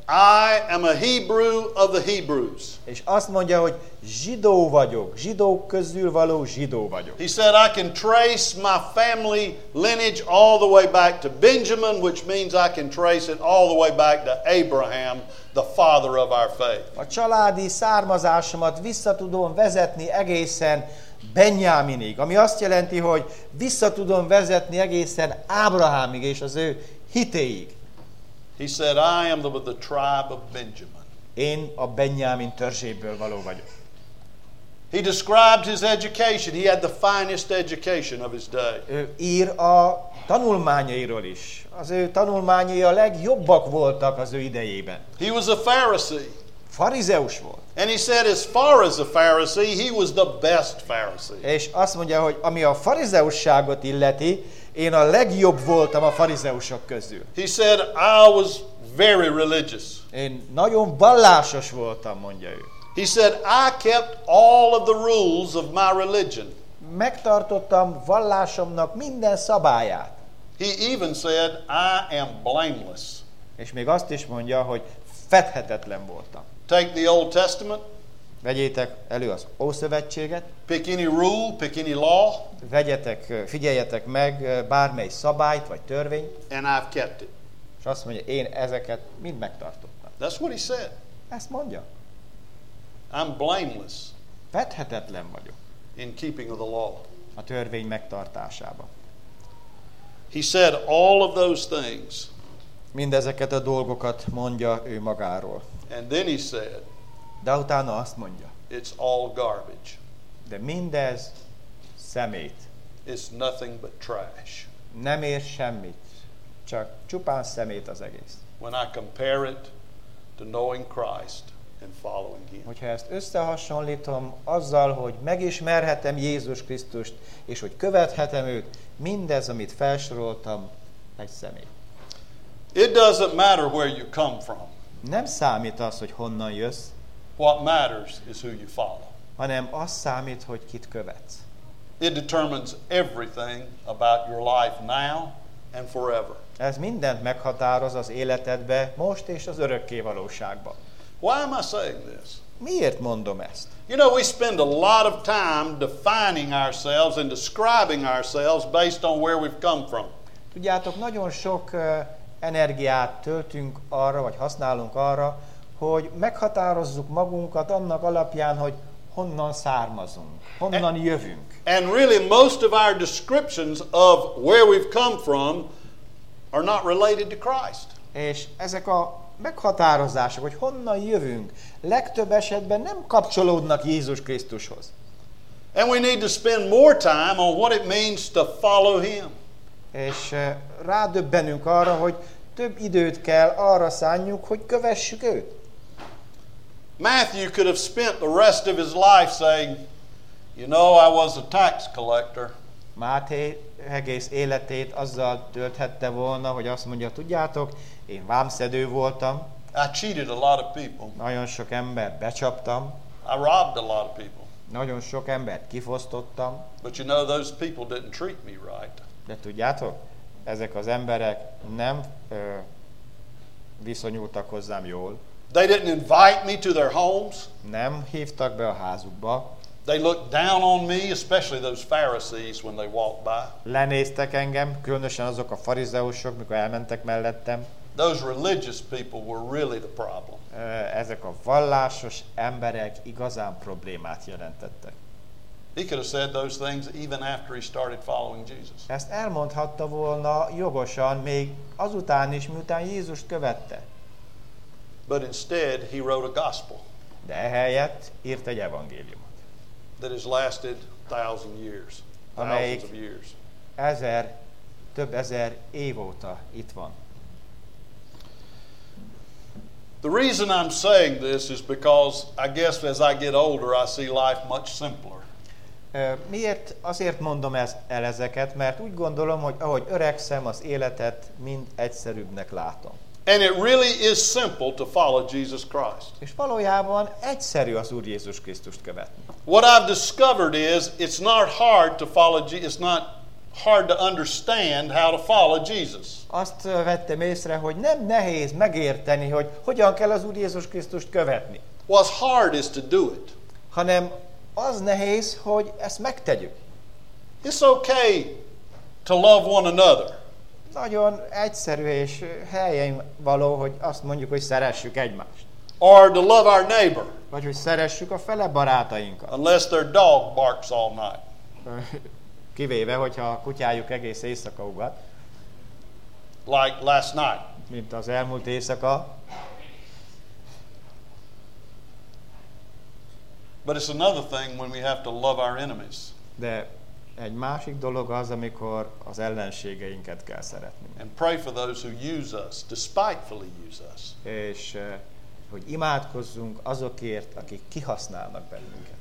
I am a Hebrew of the Hebrews. És azt mondja, hogy zsidó vagyok, zsidók közül való zsidó vagyok. He said, I can trace my family lineage all the way back to Benjamin, which means I can trace it all the way back to Abraham, the father of our faith. A családi származásomat vissza tudom vezetni egészen Benjáminig, ami azt jelenti, hogy vissza tudom vezetni egészen Ábrahámig és az ő hitéig. He said, I am the, the tribe of Benjamin. Én a Benjámin törzséből való vagyok. He described his education. He had the finest education of his day. Ő ír a tanulmányairól is. Az ő tanulmányai a legjobbak voltak az ő idejében. He was a Pharisee. Farizeus volt. And he said, as far as a Pharisee, he was the best Pharisee. És azt mondja, hogy ami a farizeusságot illeti, én a legjobb voltam a farizeusok közül. He said, I was very religious. Én nagyon vallásos voltam, mondja ő. He said, I kept all of the rules of my religion. Megtartottam vallásomnak minden szabályát. He even said, I am blameless. És még azt is mondja, hogy fedhetetlen voltam. Take the Old Testament. Vegyétek elő az Ószövetséget. Pick any rule, pick any law. Vegyetek, figyeljetek meg bármely szabályt vagy törvényt. And I've kept it. És azt mondja, én ezeket mind megtartottam. That's what he said. Ezt mondja. I'm blameless Fedhetetlen vagyok in keeping of the law. a törvény megtartásában. He said all of those things. Mindezeket a dolgokat mondja ő magáról. And then he said, De utána azt mondja, it's all garbage. de mindez szemét. It's nothing but trash. Nem ér semmit, csak csupán szemét az egész. When I compare it to knowing Christ and following him. Hogyha ezt összehasonlítom azzal, hogy megismerhetem Jézus Krisztust, és hogy követhetem őt, mindez, amit felsoroltam, egy szemét. It doesn't matter where you come from. Nem számít az, hogy honnan jössz, What matters is who you follow. hanem az számít, hogy kit követsz. It determines everything about your life now and forever. Ez mindent meghatároz az életedbe, most és az örökké valóságban. Why am I saying this? Miért mondom ezt? You know, we spend a lot of time defining ourselves and describing ourselves based on where we've come from. Tudjátok, nagyon sok uh, energiát töltünk arra, vagy használunk arra, hogy meghatározzuk magunkat annak alapján, hogy honnan származunk, honnan jövünk. And really most of our descriptions of where we've come from are not related to Christ. És ezek a meghatározások, hogy honnan jövünk, legtöbb esetben nem kapcsolódnak Jézus Krisztushoz. And we need to spend more time on what it means to follow him. És uh, rádöbbenünk arra, hogy több időt kell arra szánjuk, hogy kövessük őt. Matthew could have spent the rest of his life saying, you know, I was a tax collector. Máté egész életét azzal tölthette volna, hogy azt mondja, tudjátok, én vámszedő voltam, I cheated a lot of people. nagyon sok embert becsaptam, I robbed a lot of people. nagyon sok embert kifosztottam, But you know, those people didn't treat me right. de tudjátok, ezek az emberek nem ö, viszonyultak hozzám jól, They didn't invite me to their homes. nem hívtak be a házukba, They looked down on me, especially those Pharisees when they walked by. lenéztek engem, különösen azok a farizeusok, mikor elmentek mellettem. Those religious people were really the problem. Ö, ezek a vallásos emberek igazán problémát jelentettek. He could have said those things even after he started following Jesus. Ezt elmondhatta volna jogosan még azután is, miután Jézust követte. But instead, he wrote a gospel De ehelyett írt egy evangéliumot, that has lasted thousand years, thousands of years. ezer, több ezer év óta itt van. The reason I'm saying this is because I guess as I get older, I see life much simpler. Ö, Miért? Azért mondom ezt, el ezeket, mert úgy gondolom, hogy ahogy öregszem, az életet mind egyszerűbbnek látom. And it really is simple to follow Jesus Christ. És valójában egyszerű az Úr Jézus Krisztust követni. What I've discovered is it's not hard to follow Jesus. It's not hard to understand how to follow Jesus. Azt vettem észre, hogy nem nehéz megérteni, hogy hogyan kell az Úr Jézus Krisztust követni, What's hard is to do it. hanem az nehéz, hogy ezt megtegyük. It's okay to love one another. Nagyon egyszerű és helyen való, hogy azt mondjuk, hogy szeressük egymást. Or to love our neighbor. Vagy hogy szeressük a fele barátainkat. Unless their dog barks all night. Kivéve, hogyha a kutyájuk egész éjszaka ugat. Like last night. Mint az elmúlt éjszaka. But it's another thing when we have to love our enemies. De egy másik dolog az, amikor az ellenségeinket kell szeretnünk. And pray for those who use us, despitefully use us. És hogy imádkozzunk azokért, akik kihasználnak bennünket.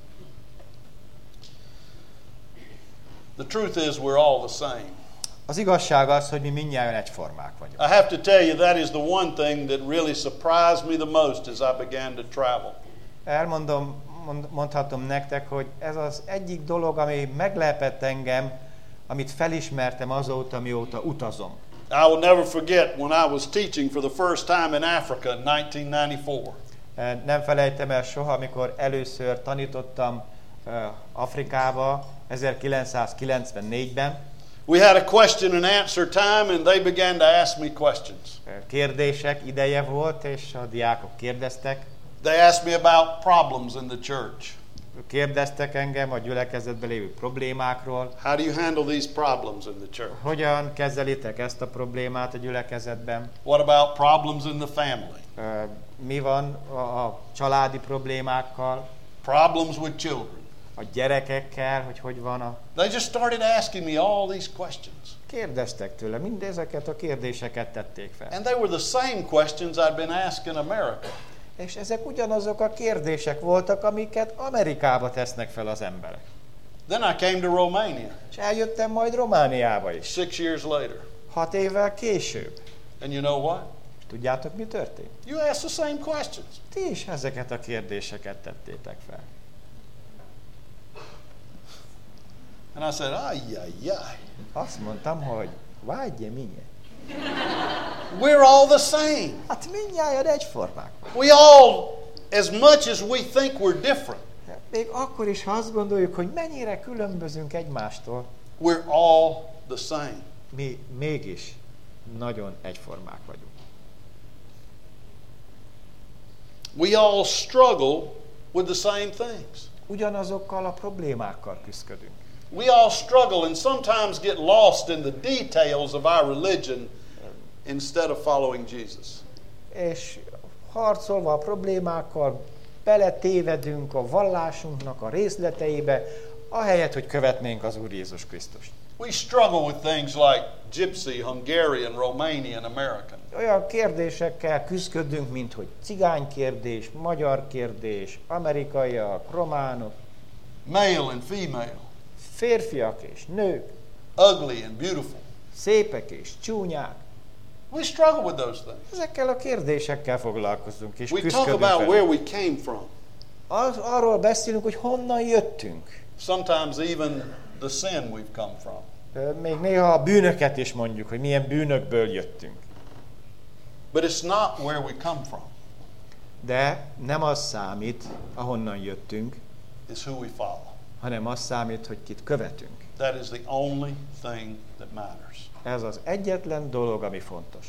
The truth is we're all the same. Az igazság az, hogy mi mindnyájan egyformák vagyunk. I have to tell you that is the one thing that really surprised me the most as I began to travel. Elmondom, mond, mondhatom nektek, hogy ez az egyik dolog, ami meglepett engem, amit felismertem azóta, mióta utazom. I will never forget when I was teaching for the first time in Africa in nineteen ninety-four. Nem felejtem el soha, amikor először tanítottam uh, Afrikába ezerkilencszázkilencvennégyben. We had a question and answer time and they began to ask me questions. Kérdések ideje volt, és a diákok kérdeztek. They asked me about problems in the church. Kérdeztek engem a gyülekezetben lévő problémákról. How do you handle these problems in the church? Hogyan kezelitek ezt a problémát a gyülekezetben? What about problems in the family? Uh, mi van a, a családi problémákkal? Problems with children. A gyerekekkel, hogy hogy van a... They just started asking me all these questions. Kérdeztek tőle, mindezeket a kérdéseket tették fel. And they were the same questions I'd been asked in America. És ezek ugyanazok a kérdések voltak, amiket Amerikába tesznek fel az emberek. Then I came to Romania. És eljöttem majd Romániába is. Six years later. Hat évvel később. And you know what? És tudjátok, mi történt? You asked the same questions. Ti is ezeket a kérdéseket tettétek fel. And I said, ay, ay, ay. Azt mondtam, hogy vágyj minye. We're all the same. Hát mindnyájad egyformák. We all, as much as we think we're different, még akkor is, ha azt gondoljuk, hogy mennyire különbözünk egymástól, we're all the same. Mi mégis nagyon egyformák vagyunk. We all struggle with the same things. Ugyanazokkal a problémákkal küzdködünk. We all struggle and sometimes get lost in the details of our religion instead of following Jesus. És harcolva a problémákkal beletévedünk a vallásunknak a részleteibe, ahelyett, hogy követnénk az Úr Jézus Krisztust. We struggle with things like Gypsy, Hungarian, Romanian, American. Olyan kérdésekkel küzdködünk, mint hogy cigány kérdés, magyar kérdés, amerikaiak, románok, male and female, férfiak és nők, ugly and beautiful. Szépek és csúnyák. We struggle with those things. Ezekkel a kérdésekkel foglalkozunk és We talk küzdködünk about vele. where we came from. Az, arról beszélünk, hogy honnan jöttünk. Sometimes even the sin we've come from. Még néha a bűnöket is mondjuk, hogy milyen bűnökből jöttünk. But it's not where we come from. De nem az számít, ahonnan jöttünk, It's who we follow. hanem az számít, hogy kit követünk. That is the only thing that matters. Ez az egyetlen dolog, ami fontos.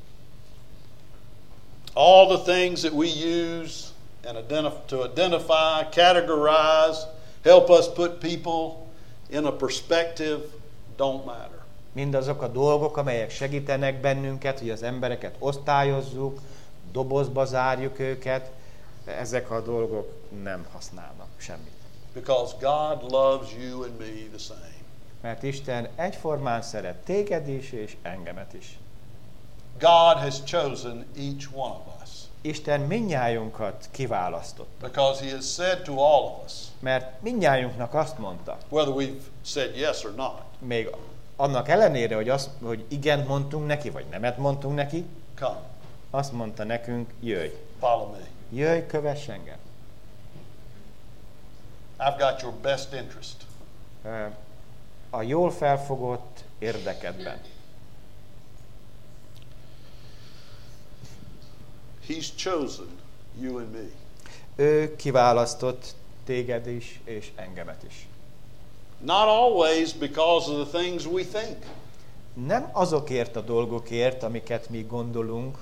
All the things that we use and identif- to identify, categorize, help us put people in a perspective don't matter. Mindazok a dolgok, amelyek segítenek bennünket, hogy az embereket osztályozzuk, dobozba zárjuk őket, ezek a dolgok nem használnak semmit. Because God loves you and me the same. Mert Isten egyformán szeret téged is, és engemet is. God has chosen each one of us. Isten mindnyájunkat kiválasztott. Because He has said to all of us, Mert mindnyájunknak azt mondta, whether we've said yes or not, még annak ellenére, hogy, azt, hogy igen mondtunk neki, vagy nemet mondtunk neki, come, azt mondta nekünk, jöjj. follow me. Jöjj, kövess engem. I've got your best interest. a jól felfogott érdekedben. He's chosen you and me. Ő kiválasztott téged is, és engemet is. Not always because of the things we think. Nem azokért a dolgokért, amiket mi gondolunk,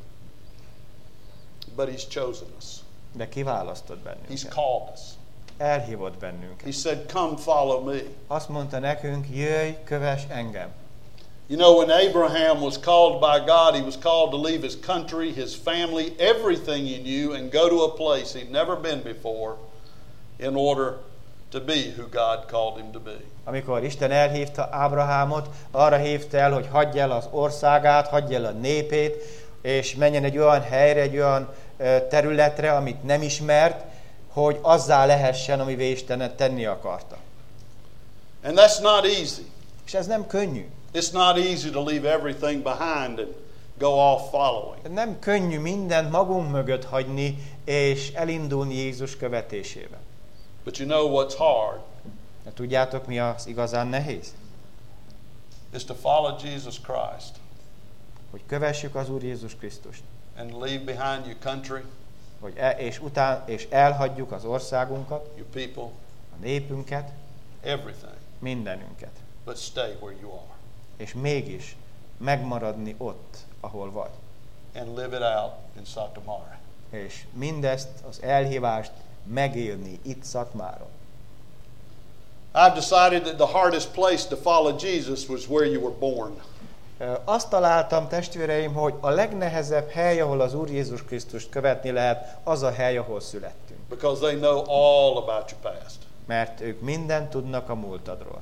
But he's chosen us. de kiválasztott He's bennünket. called us. Elhívott He bennünket. said, come follow me. Azt mondta nekünk, jöjj, kövess engem. You know, when Abraham was called by God, he was called to leave his country, his family, everything he knew, and go to a place he'd never been before in order to be who God called him to be. Amikor Isten elhívta Ábrahámot, arra hívta el, hogy hagyja el az országát, hagyja el a népét, és menjen egy olyan helyre, egy olyan területre, amit nem ismert, hogy azzá lehessen, amivé Isten tenni akarta. And that's not easy. És ez nem könnyű. It's not easy to leave everything behind and go off following. Nem könnyű mindent magunk mögött hagyni, és elindulni Jézus követésébe. But you know what's hard De tudjátok, mi az igazán nehéz? is to follow Jesus Christ Hogy kövessük az Úr Jézus Krisztust. and leave behind your country, Hogy el, és, után, és elhagyjuk az országunkat, your people, a népünket, everything, mindenünket. but stay where you are És mégis megmaradni ott, ahol vagy. and live it out in Sakamara. És mindezt, az elhívást megélni itt Szatmáron. I've decided that the hardest place to follow Jesus was where you were born. Ö, Azt találtam, testvéreim, hogy a legnehezebb hely, ahol az Úr Jézus Krisztust követni lehet, az a hely, ahol születtünk. Because they know all about your past. Mert ők mindent tudnak a múltadról.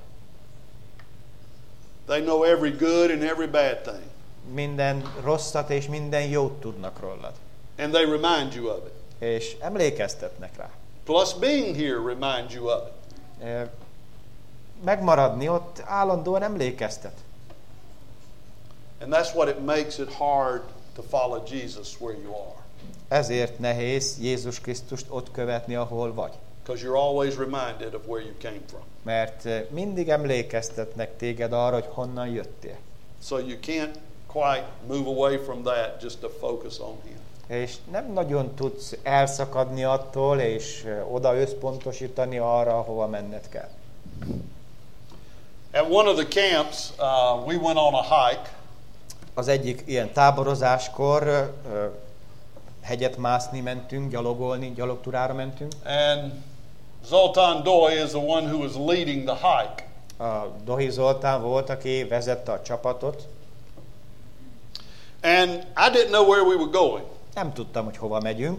They know every good and every bad thing. Minden rosszat és minden jót tudnak rólad. And they remind you of it. És emlékeztetnek rá. Plus being here reminds you of it. Ö, Megmaradni ott állandóan emlékeztet. And that's what it makes it hard to follow Jesus where you are. Ezért nehéz Jézus Krisztust ott követni, ahol vagy. Because you're always reminded of where you came from. Mert ö, mindig emlékeztetnek téged arra, hogy honnan jöttél. So you can't quite move away from that just to focus on Him. És nem nagyon tudsz elszakadni attól, és ö, oda összpontosítani arra, ahova menned kell. At one of the camps, uh, we went on a hike. Az egyik ilyen táborozáskor ö, ö, hegyet mászni mentünk, gyalogolni, gyalogturára mentünk. And Zoltan Doy is the one who was leading the hike. A Dohi Zoltán volt, aki vezette a csapatot. And I didn't know where we were going. Nem tudtam, hogy hova megyünk.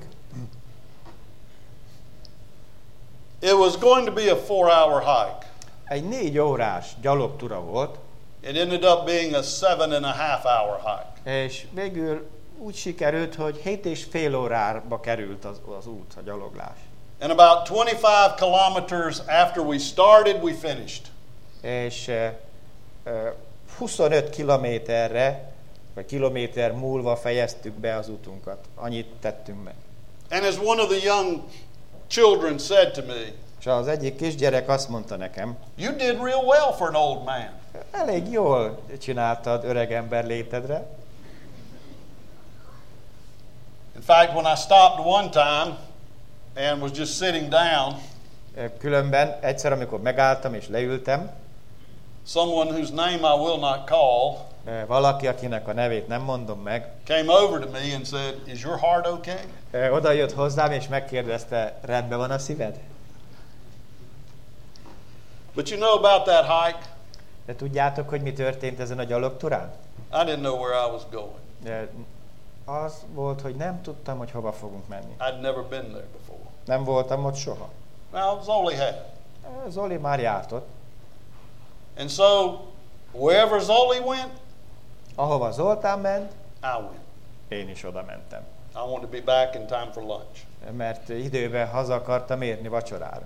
It was going to be a four-hour hike. Egy négy órás gyalogtura volt, It ended up being a seven and a half hour hike. és végül úgy sikerült, hogy hét és fél órába került az, az út, a gyaloglás. And about twenty-five kilometers after we started, we finished. És uh, uh, huszonöt kilométerre, vagy kilométer múlva fejeztük be az utunkat. Annyit tettünk meg. And as one of the young children said to me, És az egyik kisgyerek azt mondta nekem, you did real well for an old man. elég jól csináltad öregember létedre. In fact, when I stopped one time and was just sitting down, Különben egyszer, amikor megálltam és leültem, someone whose name I will not call valaki, akinek a nevét nem mondom meg, came over to me and said, is your heart okay? oda jött hozzám és megkérdezte, rendben van a szíved? But you know about that hike? De tudjátok, hogy mi történt ezen a gyalogturán? I didn't know where I was going. De az volt, hogy nem tudtam, hogy hova fogunk menni. I'd never been there before. Nem voltam ott soha. Now, Zoli had. Zoli már járt ott. And so, wherever Zoli went, Ahova Zoltán ment, I went. én is oda mentem. I wanted to be back in time for lunch. Mert időben haza akartam érni vacsorára.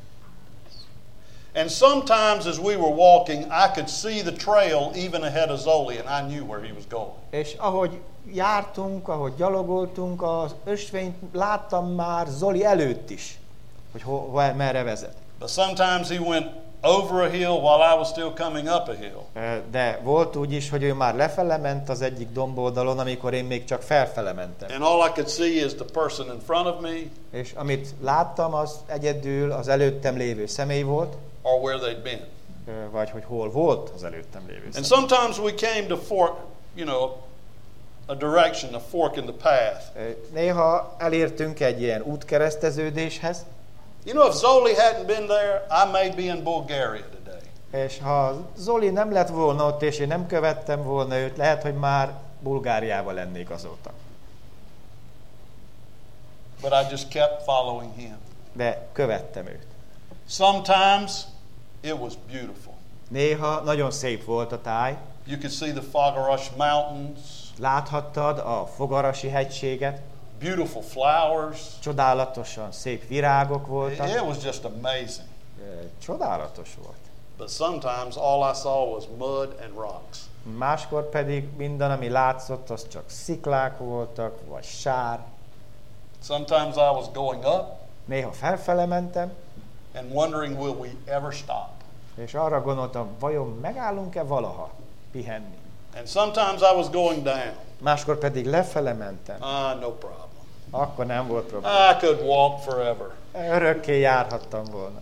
And sometimes as we were walking, I could see the trail even ahead of Zoli, and I knew where he was going. És ahogy jártunk, ahogy gyalogoltunk, az ösvényt láttam már Zoli előtt is, hogy ho, ho, merre vezet. But sometimes he went over a hill while I was still coming up a hill. De volt úgy is, hogy ő már lefele ment az egyik domboldalon, amikor én még csak felfele mentem. And all I could see is the person in front of me. És amit láttam, az egyedül az előttem lévő személy volt. Or where they'd been. Vagy hogy hol volt az előttem lévő And személy. sometimes we came to fork, you know, a direction, a fork in the path. Néha elértünk egy ilyen útkereszteződéshez. You know, if Zoli hadn't been there, I may be in Bulgaria today. És ha Zoli nem lett volna ott, és én nem követtem volna őt, lehet, hogy már Bulgáriában lennék azóta. But I just kept following him. De követtem őt. Sometimes it was beautiful. Néha nagyon szép volt a táj. You could see the Fogaras Mountains. Láthattad a Fogarasi hegységet. Beautiful flowers. Csodálatosan szép virágok voltak. It was just amazing. Csodálatos volt. But sometimes all I saw was mud and rocks. Máskor pedig minden, ami látszott, az csak sziklák voltak, vagy sár. Sometimes I was going up. Néha felfele mentem. And wondering, will we ever stop? És arra gondoltam, vajon megállunk-e valaha pihenni? And sometimes I was going down. Máskor pedig lefele mentem. Ah, no problem. Akkor nem volt probléma. I could walk forever. Örökké járhattam volna.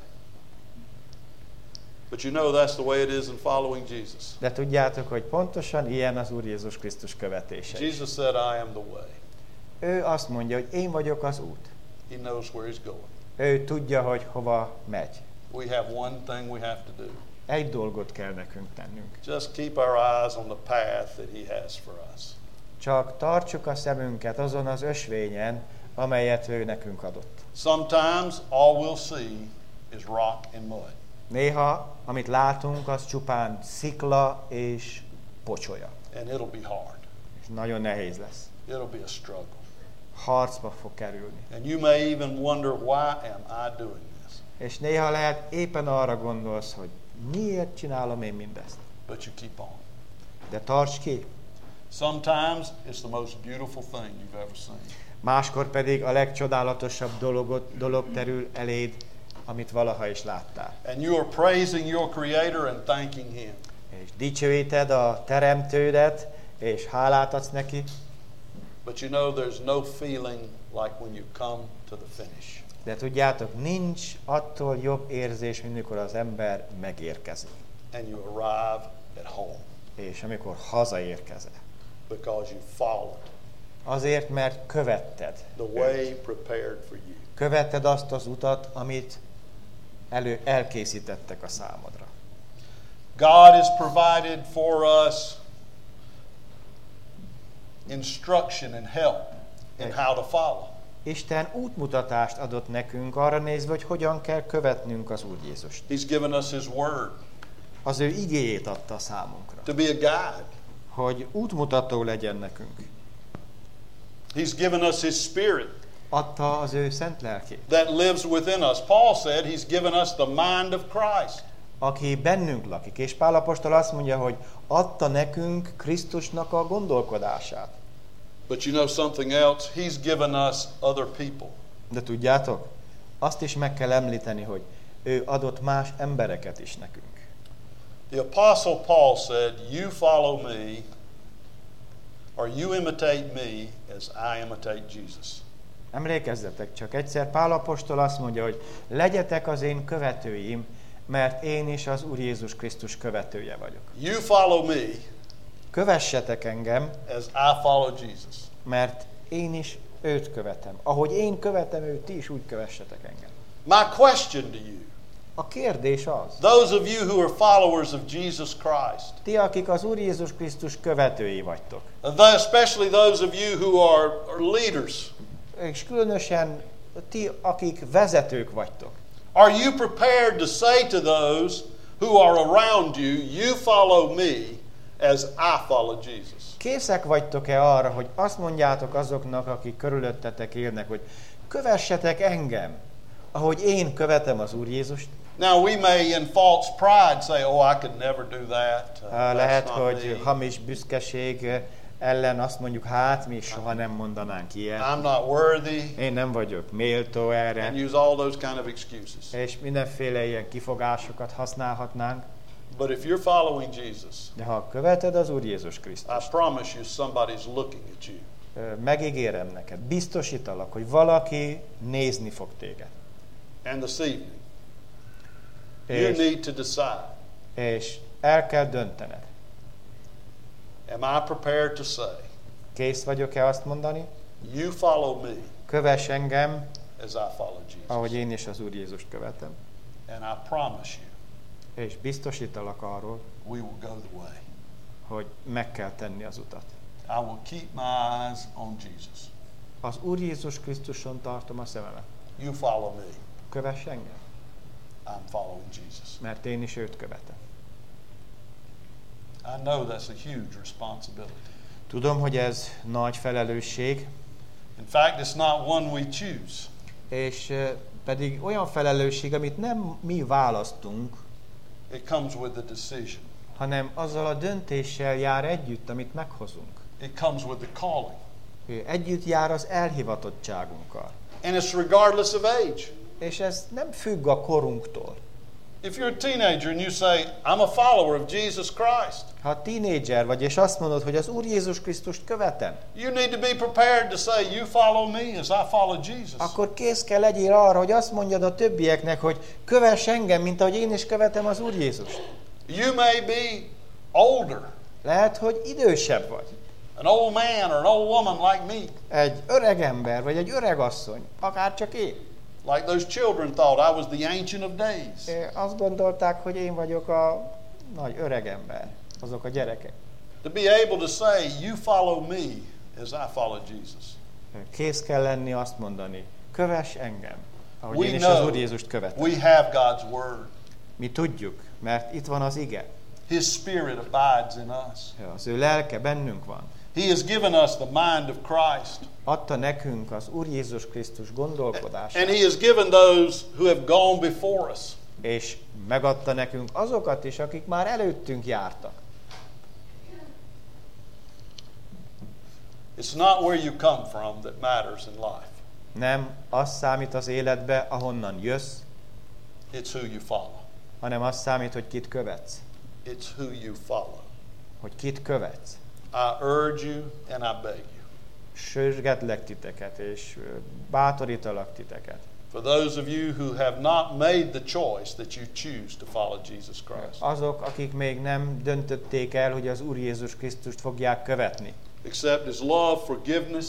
But you know that's the way it is in following Jesus. De tudjátok, hogy pontosan ilyen az Úr Jézus Krisztus követése. Jesus said, I am the way. Ő azt mondja, hogy én vagyok az út. He knows where he's going. Ő tudja, hogy hova megy. We have one thing we have to do. Egy dolgot kell nekünk tennünk. Just keep our eyes on the path that he has for us. Csak tartsuk a szemünket azon az ösvényen, amelyet ő nekünk adott. Sometimes all we'll see is rock and mud. Néha, amit látunk, az csupán szikla és pocsolya. And it'll be hard. És nagyon nehéz lesz. It'll be a struggle. Harcba fog kerülni. And you may even wonder, why am I doing this? És néha lehet éppen arra gondolsz, hogy miért csinálom én mindezt. But you keep on. De tarts ki. Sometimes it's the most beautiful thing you've ever seen. Máskor pedig a legcsodálatosabb dologot, dolog terül eléd, amit valaha is láttál. And you are praising your Creator and thanking Him. És dicsőíted a teremtődet, és hálát adsz neki. But you know there's no feeling like when you come to the finish. De tudjátok, nincs attól jobb érzés, mint amikor az ember megérkezik. And you arrive at home. És amikor hazaérkezel. Because you followed. Azért, mert követted. The way prepared for you. Követted azt az utat, amit elő, elkészítettek a számodra. God has provided for us instruction and help in how to follow. Isten útmutatást adott nekünk arra nézve, hogy hogyan kell követnünk az Úr Jézust. He's given us His Word. Az ő igéjét adta számunkra. To be a guide. Hogy útmutató legyen nekünk. He's given us His Spirit. Adta az ő szent lelkét. That lives within us. Paul said He's given us the mind of Christ. Aki bennünk lakik. És Pál apostol azt mondja, hogy adta nekünk Krisztusnak a gondolkodását. But you know something else? He's given us other people. De tudjátok, azt is meg kell említeni, hogy ő adott más embereket is nekünk. The Apostle Paul said, you follow me, or you imitate me as I imitate Jesus. Emlékezzetek csak, egyszer Pál apostol azt mondja, hogy legyetek az én követőim, mert én is az Úr Jézus Krisztus követője vagyok. You follow me. Kövessetek engem, as I follow Jesus. Mert én is őt követem. Ahogy én követem őt, ti is úgy kövessetek engem. My question to you. A kérdés az. Those of you who are followers of Jesus Christ. Ti, akik az Úr Jézus Krisztus követői vagytok. Especially those of you who are, are leaders. És különösen ti, akik vezetők vagytok. Are you prepared to say to those who are around you, you follow me as I follow Jesus? Készek vagytok-e arra, hogy azt mondjátok azoknak, akik körülöttetek élnek, hogy kövessetek engem, ahogy én követem az Úr Jézust? Now we may in false pride say, oh, I could never do that. Uh, Lehet, hogy hamis büszkeség ellen azt mondjuk, hát mi soha nem mondanánk ilyet. I'm not worthy. Én nem vagyok méltó erre. And use all those kind of excuses. És mindenféle ilyen kifogásokat használhatnánk. But if you're following Jesus, De ha követed az Úr Jézus I Krisztust, promise you somebody's looking at you. megígérem neked, biztosítalak, hogy valaki nézni fog téged. And this evening, you És, need to decide, és el kell döntened. am I prepared to say, Kész vagyok-e azt mondani? you follow me Kövess engem, as I follow Jesus. ahogy én is az Úr Jézust követem. And I promise you, És biztosítalak arról, we will go the way. hogy meg kell tenni az utat. I will keep my eyes on Jesus. Az Úr Jézus Krisztuson tartom a szememet. You follow me. Kövess engem, I'm following Jesus. mert én is őt követem. I know that's a huge responsibility. Tudom, hogy ez nagy felelősség, In fact, it's not one we choose. és eh, pedig olyan felelősség, amit nem mi választunk, It comes with the decision. hanem azzal a döntéssel jár együtt, amit meghozunk. It comes with the calling. Ő együtt jár az elhivatottságunkkal. And it's regardless of age. És ez nem függ a korunktól. If you're a teenager and you say, I'm a follower of Jesus Christ, Ha tínédzser vagy, és azt mondod, hogy az Úr Jézus Krisztust követem, you need to be prepared to say, you follow me as I follow Jesus. akkor kész kell legyél arra, hogy azt mondjad a többieknek, hogy kövess engem, mint ahogy én is követem az Úr Jézust. You may be older, Lehet, hogy idősebb vagy. an old man or an old woman like me. Egy öreg ember, vagy egy öreg asszony, akár csak én. Like those children thought I was the Ancient of Days. É, Azt gondolták, hogy én vagyok a nagy öreg ember, azok a gyerekek. To be able to say, you follow me as I follow Jesus. Kész kell lenni azt mondani, kövess engem, ahogy We én is az know Úr Jézust követem. we have God's Word. Mi tudjuk, mert itt van az ige. His Spirit abides in us. Az ő lelke bennünk van. He has given us the mind of Christ. Adta nekünk az Úr Jézus Krisztus gondolkodását, And He has given those who have gone before us. és megadta nekünk azokat is, akik már előttünk jártak. It's not where you come from that matters in life. Nem az számít az életbe, ahonnan jössz, It's who you follow. hanem az számít, hogy kit követsz. It's who you follow. Hogy kit követsz. I urge you and I beg you. Sürgetlek titeket, és ö, bátorítalak titeket. For those of you who have not made the choice that you choose to follow Jesus Christ. Azok, akik még nem döntötték el, hogy az Úr Jézus Krisztust fogják követni. Accept His love, forgiveness,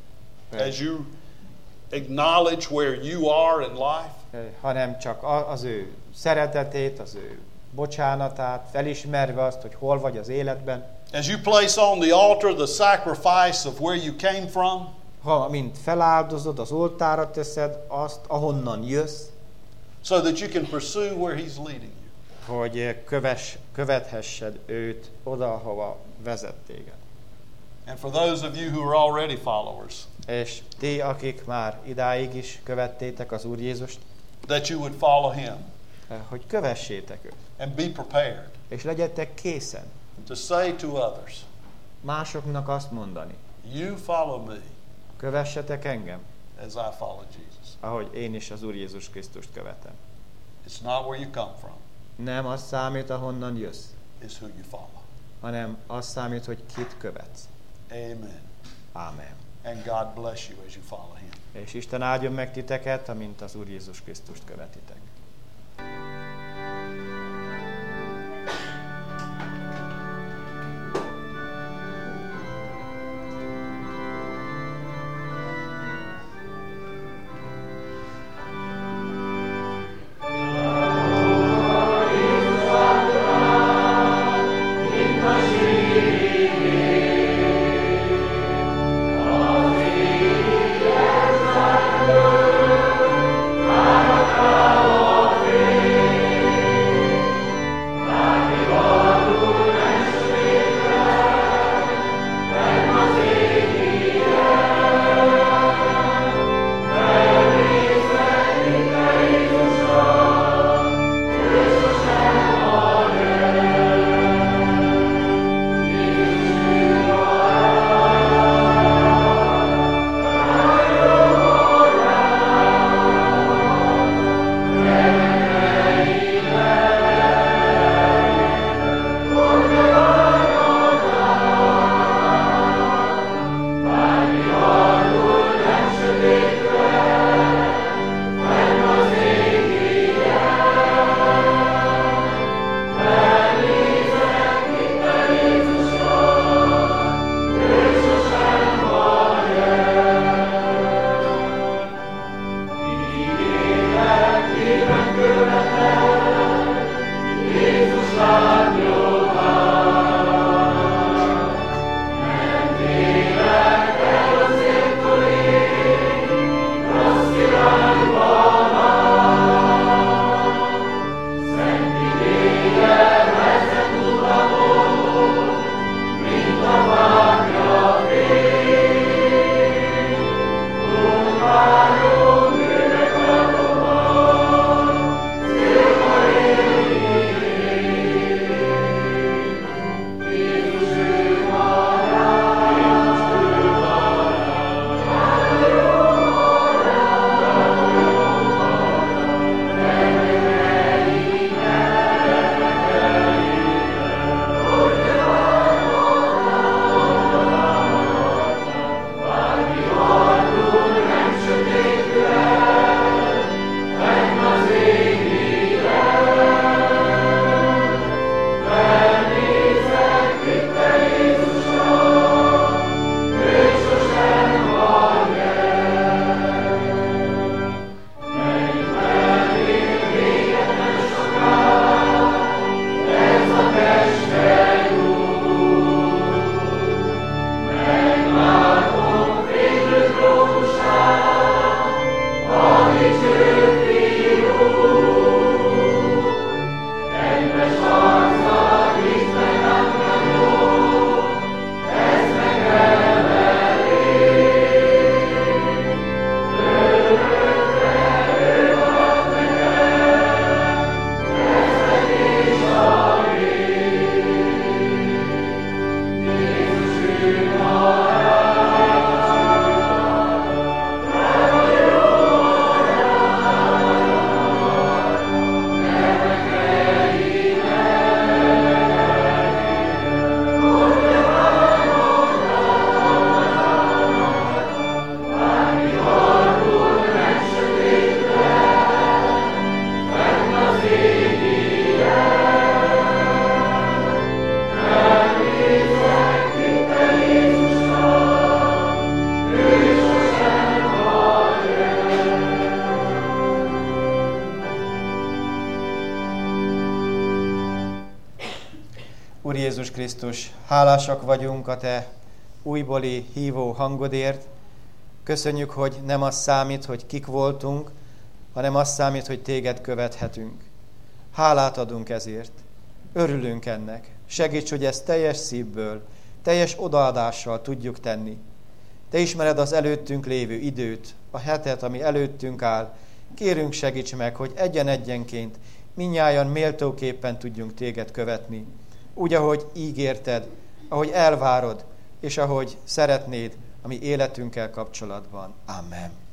as you acknowledge where you are in life. Ö, hanem csak a- az ő szeretetét, az ő bocsánatát, felismerve azt, hogy hol vagy az életben. As you place on the altar the sacrifice of where you came from, Ha mint feláldozod, az oltára teszed azt, ahonnan jössz, so that you can pursue where He's leading you. hogy kövess, követhessed őt oda, ahova vezet téged. And for those of you who are already followers, És ti, akik már idáig is követtétek az Úr Jézust, that you would follow Him hogy kövessétek őt, and be prepared és legyetek készen to say to others, másoknak azt mondani, you follow me kövessetek engem, as I follow Jesus. ahogy én is az Úr Jézus Krisztust követem. It's not where you come from, Nem az számít, ahonnan jössz, it's who you follow. hanem az számít, hogy kit követsz. Amen. Ámen. And God bless you as you follow Him. És Isten áldjon meg titeket, amint az Úr Jézus Krisztust követitek. Come, Úr Jézus Krisztus, hálásak vagyunk a Te újbóli hívó hangodért. Köszönjük, hogy nem az számít, hogy kik voltunk, hanem az számít, hogy Téged követhetünk. Hálát adunk ezért. Örülünk ennek. Segíts, hogy ezt teljes szívből, teljes odaadással tudjuk tenni. Te ismered az előttünk lévő időt, a hetet, ami előttünk áll. Kérünk, segíts meg, hogy egyen-egyenként mindnyájan méltóképpen tudjunk Téged követni. Úgy, ahogy ígérted, ahogy elvárod, és ahogy szeretnéd a mi életünkkel kapcsolatban. Amen.